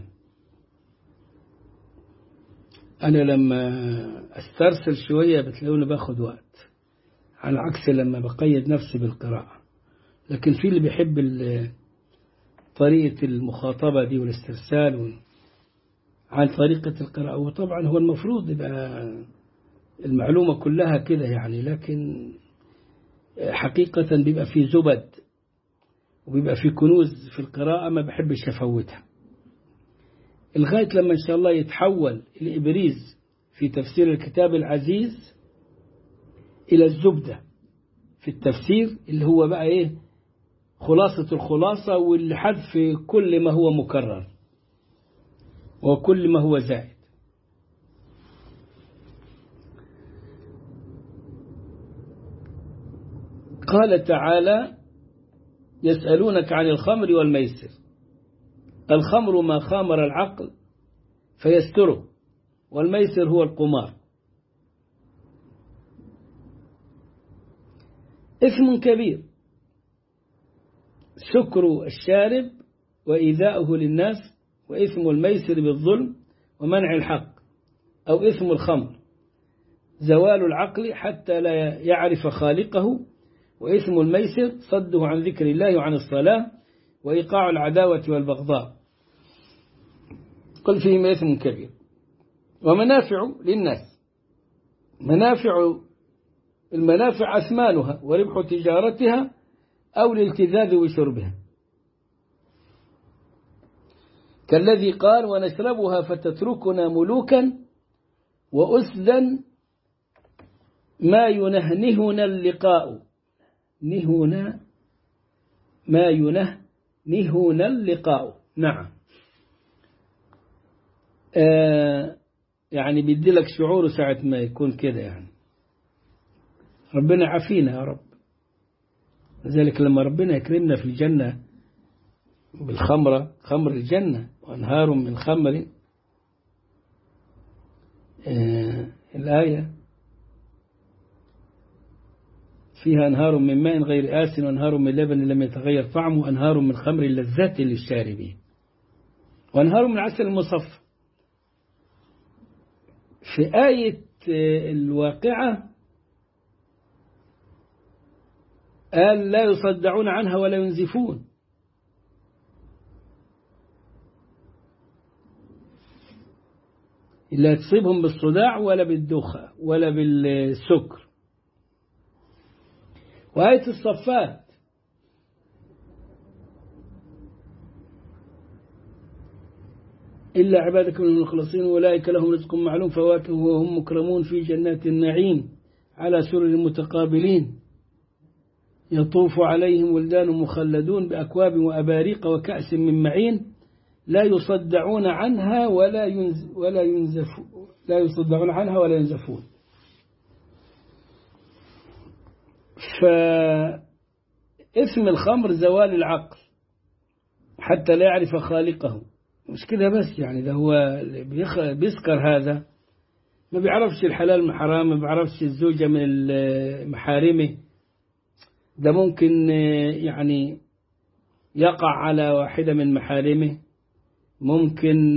أنا لما أسترسل شوية بتلاقوني باخد وقت، على عكس لما بقيد نفسي بالقراءة. لكن في اللي بيحب طريقة المخاطبة دي والاسترسال عن طريقة القراءة، وطبعا هو المفروض يبقى المعلومة كلها كده يعني، لكن حقيقة بيبقى في زبد وبيبقى في كنوز في القراءة ما بحبش أفوتها، لغاية لما إن شاء الله يتحول الإبريز في تفسير الكتاب العزيز إلى الزبدة في التفسير، اللي هو بقى إيه خلاصة الخلاصة، واللي حذف كل ما هو مكرر وكل ما هو زائد. قال تعالى يسألونك عن الخمر والميسر الخمر ما خامر العقل فيستره، والميسر هو القمار. إثم كبير سكر الشارب وإيذاؤه للناس، وإثم الميسر بالظلم ومنع الحق، أو إثم الخمر زوال العقل حتى لا يعرف خالقه، وإثم الميسر صده عن ذكر الله وعن الصلاة وإيقاع العداوة والبغضاء. قل فيهما إثم كبير. ومنافع للناس، منافع المنافع أثمانها وربح تجارتها أو الالتذاذ وشربها، كالذي قال ونشربها فتتركنا ملوكا وأسدا ما ينهنهنا اللقاء. نهنا ما ينهنهنا اللقاء. نعم. آه يعني بيدي لك شعور ساعة ما يكون كده، يعني ربنا عافينا يا رب. لذلك لما ربنا يكرمنا في الجنة بالخمرة، خمر الجنة وأنهار من خمر، آه الآية فيها أنهار من ماء غير آسن وأنهار من لبن لم يتغير طعمه وأنهار من خمر لذة للشاربين وأنهار من عسل مصفى. في آية الواقعة قال لا يصدعون عنها ولا ينزفون. لا تصيبهم بالصداع ولا بالدوخة ولا بالسكر. وآية الصفات إلا عبادك من المخلصين أولئك لهم رزق معلوم فواكه وهم مكرمون في جنات النعيم على سرر متقابلين يطوف عليهم ولدان مخلدون بأكواب وأباريق وكأس من معين لا يصدعون عنها ولا ينز ولا ينزفون لا يصدعون عنها ولا ينزفون. فإثم الخمر زوال العقل حتى لا يعرف خالقه. مش كده بس، يعني ده هو بيسكر، هذا ما بيعرفش الحلال من الحرام، ما بيعرفش الزوجة من محارمه، ده ممكن يعني يقع على واحدة من محارمه، ممكن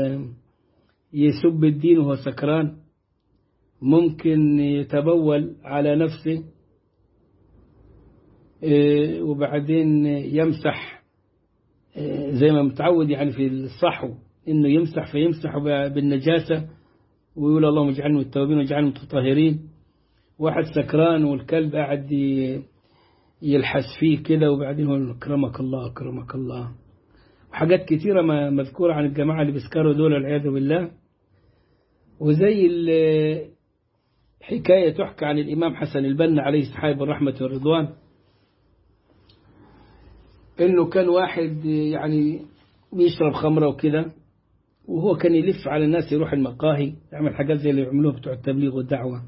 يسب الدين وهو سكران، ممكن يتبول على نفسه وبعدين يمسح زي ما متعود يعني في الصحو إنه يمسح فيمسح بالنجاسة ويقول اللهم اجعلنا من التوابين واجعلنا متطهرين. واحد سكران والكلب قاعد يلحس فيه كده وبعدين يقول أكرمك الله أكرمك الله. وحاجات كتيرة ما مذكورة عن الجماعة اللي بيسكروا دول والعياذ بالله. وزي الحكاية تحكى عن الإمام حسن البنا عليه صحابه الرحمة والرضوان، إنه كان واحد يعني بيشرب خمرة وكده، وهو كان يلف على الناس يروح المقاهي يعمل حاجات زي اللي يعملوها بتوع التبليغ والدعوة.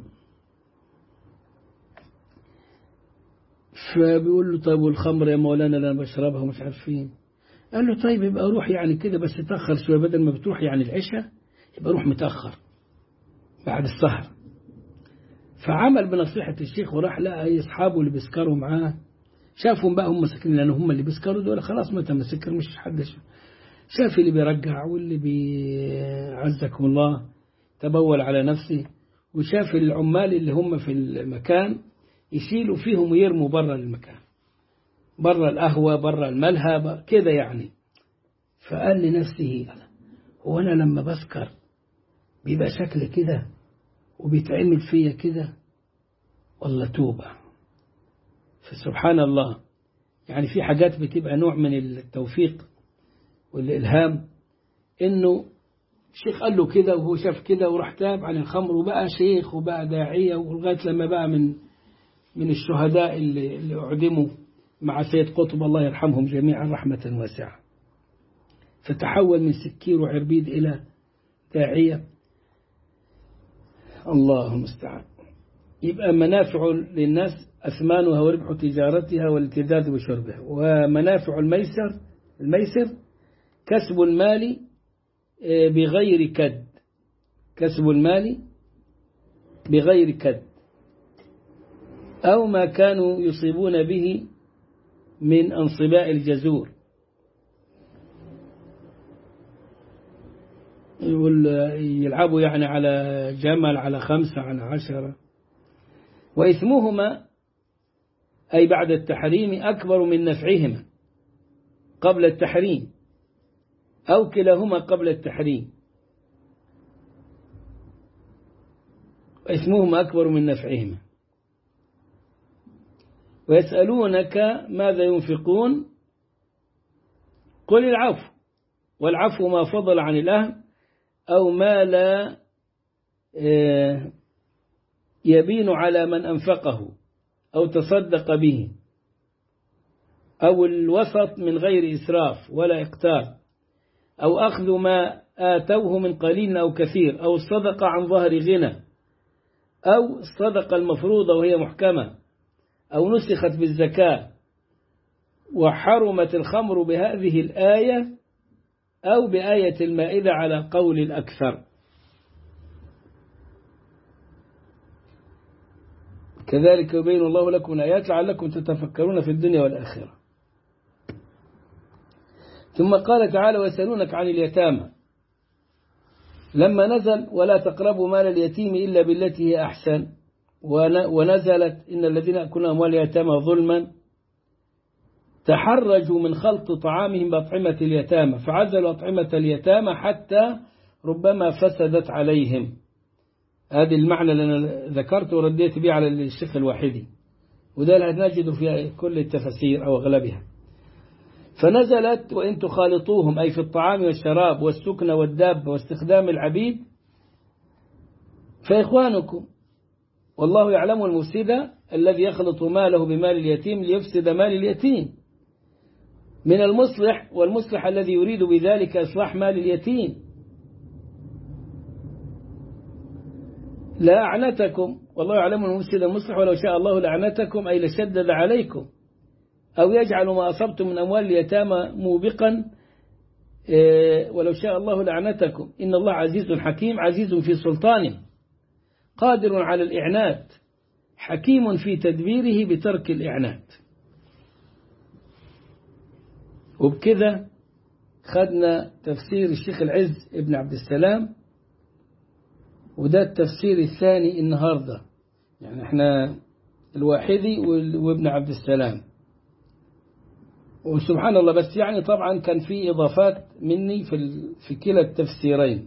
فبيقول له طيب والخمر يا مولانا اللي أنا بشربها ومش عارفين. قال له طيب يبقى روح يعني كده بس تأخر شوية، بدل ما بتروح يعني العشاء يبقى روح متأخر بعد السهر. فعمل بنصيحة الشيخ وراح لقى أصحابه اللي بيسكروا معاه، شافهم بقى هم ساكنين لأن هم اللي بيسكروا دول خلاص متى مسكر مش حد شاف اللي بيرجع واللي بيعزكم الله تبول على نفسه، وشاف العمال اللي هم في المكان يشيلوا فيهم ويرموا برا المكان، برا القهوة برا الملهى كده يعني. فقال لنفسه هو أنا لما بسكر بيبقى شكل كده وبيتعمل فيا كده والله توبة. فسبحان الله، يعني في حاجات بتبقى نوع من التوفيق والإلهام، إنه الشيخ قال له كده وهو شاف كده وراح تاب عن الخمر وبقى شيخ وبقى داعية، ولغاية لما بقى من من الشهداء اللي, اللي أعدموا مع سيد قطب الله يرحمهم جميعا رحمة واسعة. فتحول من سكير وعربيد إلى داعية. الله المستعان. يبقى منافع للناس أثمانها وربح تجارتها والالتذاذ بشربها. ومنافع الميسر الميسر كسب المال بغير كد، كسب المال بغير كد، أو ما كانوا يصيبون به من انصباء الجزور، يلعبوا يعني على جمل، على خمسة، على عشرة. وإثمهما أي بعد التحريم أكبر من نفعهما قبل التحريم، أو كلاهما قبل التحريم. إثمهما أكبر من نفعهما. ويسألونك ماذا ينفقون قل العفو، والعفو ما فضل عن الأهل أو ما لا يبين على من أنفقه أو تصدق به، أو الوسط من غير إسراف ولا إقتار، أو أخذ ما آتوه من قليل أو كثير، أو الصدقة عن ظهر غنى، أو الصدقة المفروضة وهي محكمة، أو نسخت بالزكاة وحرمت الخمر بهذه الآية أو بآية المائدة على قول الأكثر. كذلك يبين الله لكم الآيات لعلكم تتفكرون في الدنيا والآخرة. ثم قال تعالى ويسألونك عن اليتامى، لما نزل ولا تقربوا مال اليتيم إلا بالتي هي أحسن، ونزلت إن الذين يأكلون أموال اليتامى ظلما تحرجوا من خلط طعامهم بأطعمة اليتامى فعزلوا أطعمة اليتامى حتى ربما فسدت عليهم. هذا المعنى اللي أنا ذكرته ورديت به على الشيخ الواحدي، وده نجد في كل التفسير أو أغلبها. فنزلت وإن تخالطوهم أي في الطعام والشراب والسكن والداب واستخدام العبيد فإخوانكم، والله يعلم المفسد الذي يخلط ماله بمال اليتيم ليفسد مال اليتيم، من المصلح والمصلح الذي يريد بذلك إصلاح مال اليتيم. لا أعنتكم، والله يعلم المفسد المصلح ولو شاء الله لأعنتكم أي لشدد عليكم، أو يجعل ما أصبتم من أموال اليتامى موبقا ولو شاء الله لأعنتكم، إن الله عزيز حكيم، عزيز في سلطانه، قادر على الإعنات، حكيم في تدبيره بترك الإعنات. وبكذا خدنا تفسير الشيخ العز ابن عبد السلام، وده التفسير الثاني النهاردة، يعني احنا الواحدي وابن عبد السلام، وسبحان الله. بس يعني طبعا كان في إضافات مني في في كلا التفسيرين،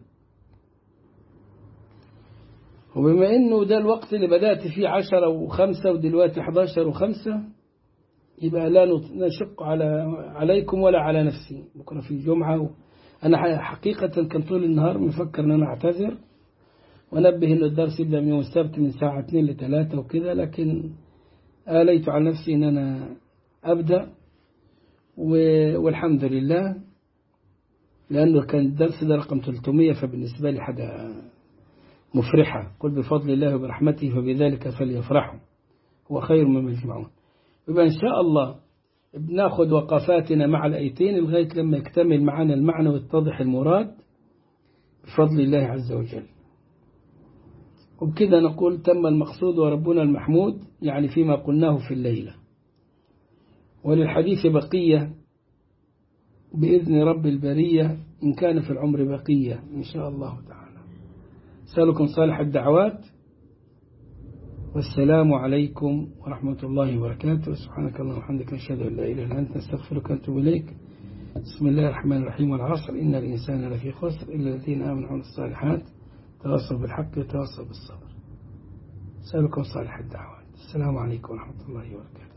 وبما إنه ده الوقت اللي بدأت فيه عشرة وخمسة ودلوقتي حداشر وخمسة، يبقى لا نشق على عليكم ولا على نفسي. بكرة في جمعة، أنا حقيقة كان طول النهار مفكر أن أنا أعتذر ونبه أن الدرس يبدأ من يوم السبت من الساعة اثنين لثلاثة وكذا، لكن آليت على نفسي أن أنا أبدأ، والحمد لله، لأنه كان الدرس ده رقم ثلاثمائة، فبالنسبة لي حاجة مفرحة. قل بفضل الله وبرحمته فبذلك فليفرحوا هو خير مما يجمعون. يبقى إن شاء الله بناخد وقفاتنا مع الآيتين لغاية لما يكتمل معنا المعنى ويتضح المراد بفضل الله عز وجل. وبكذا نقول تم المقصود وربنا المحمود، يعني فيما قلناه في الليلة. وللحديث بقية بإذن رب البرية إن كان في العمر بقية إن شاء الله تعالى. أسألكم صالح الدعوات، والسلام عليكم ورحمة الله وبركاته. سبحانك اللهم وبحمدك نشهد أن لا إله إلا أنت نستغفرك ونتوب إليك. بسم الله الرحمن الرحيم. والعصر إن الإنسان لفي خسر إلا الذين آمنوا وعملوا الصالحات تواصوا بالحق وتواصوا بالصبر. أسألكم صالح الدعوات. السلام عليكم ورحمة الله وبركاته.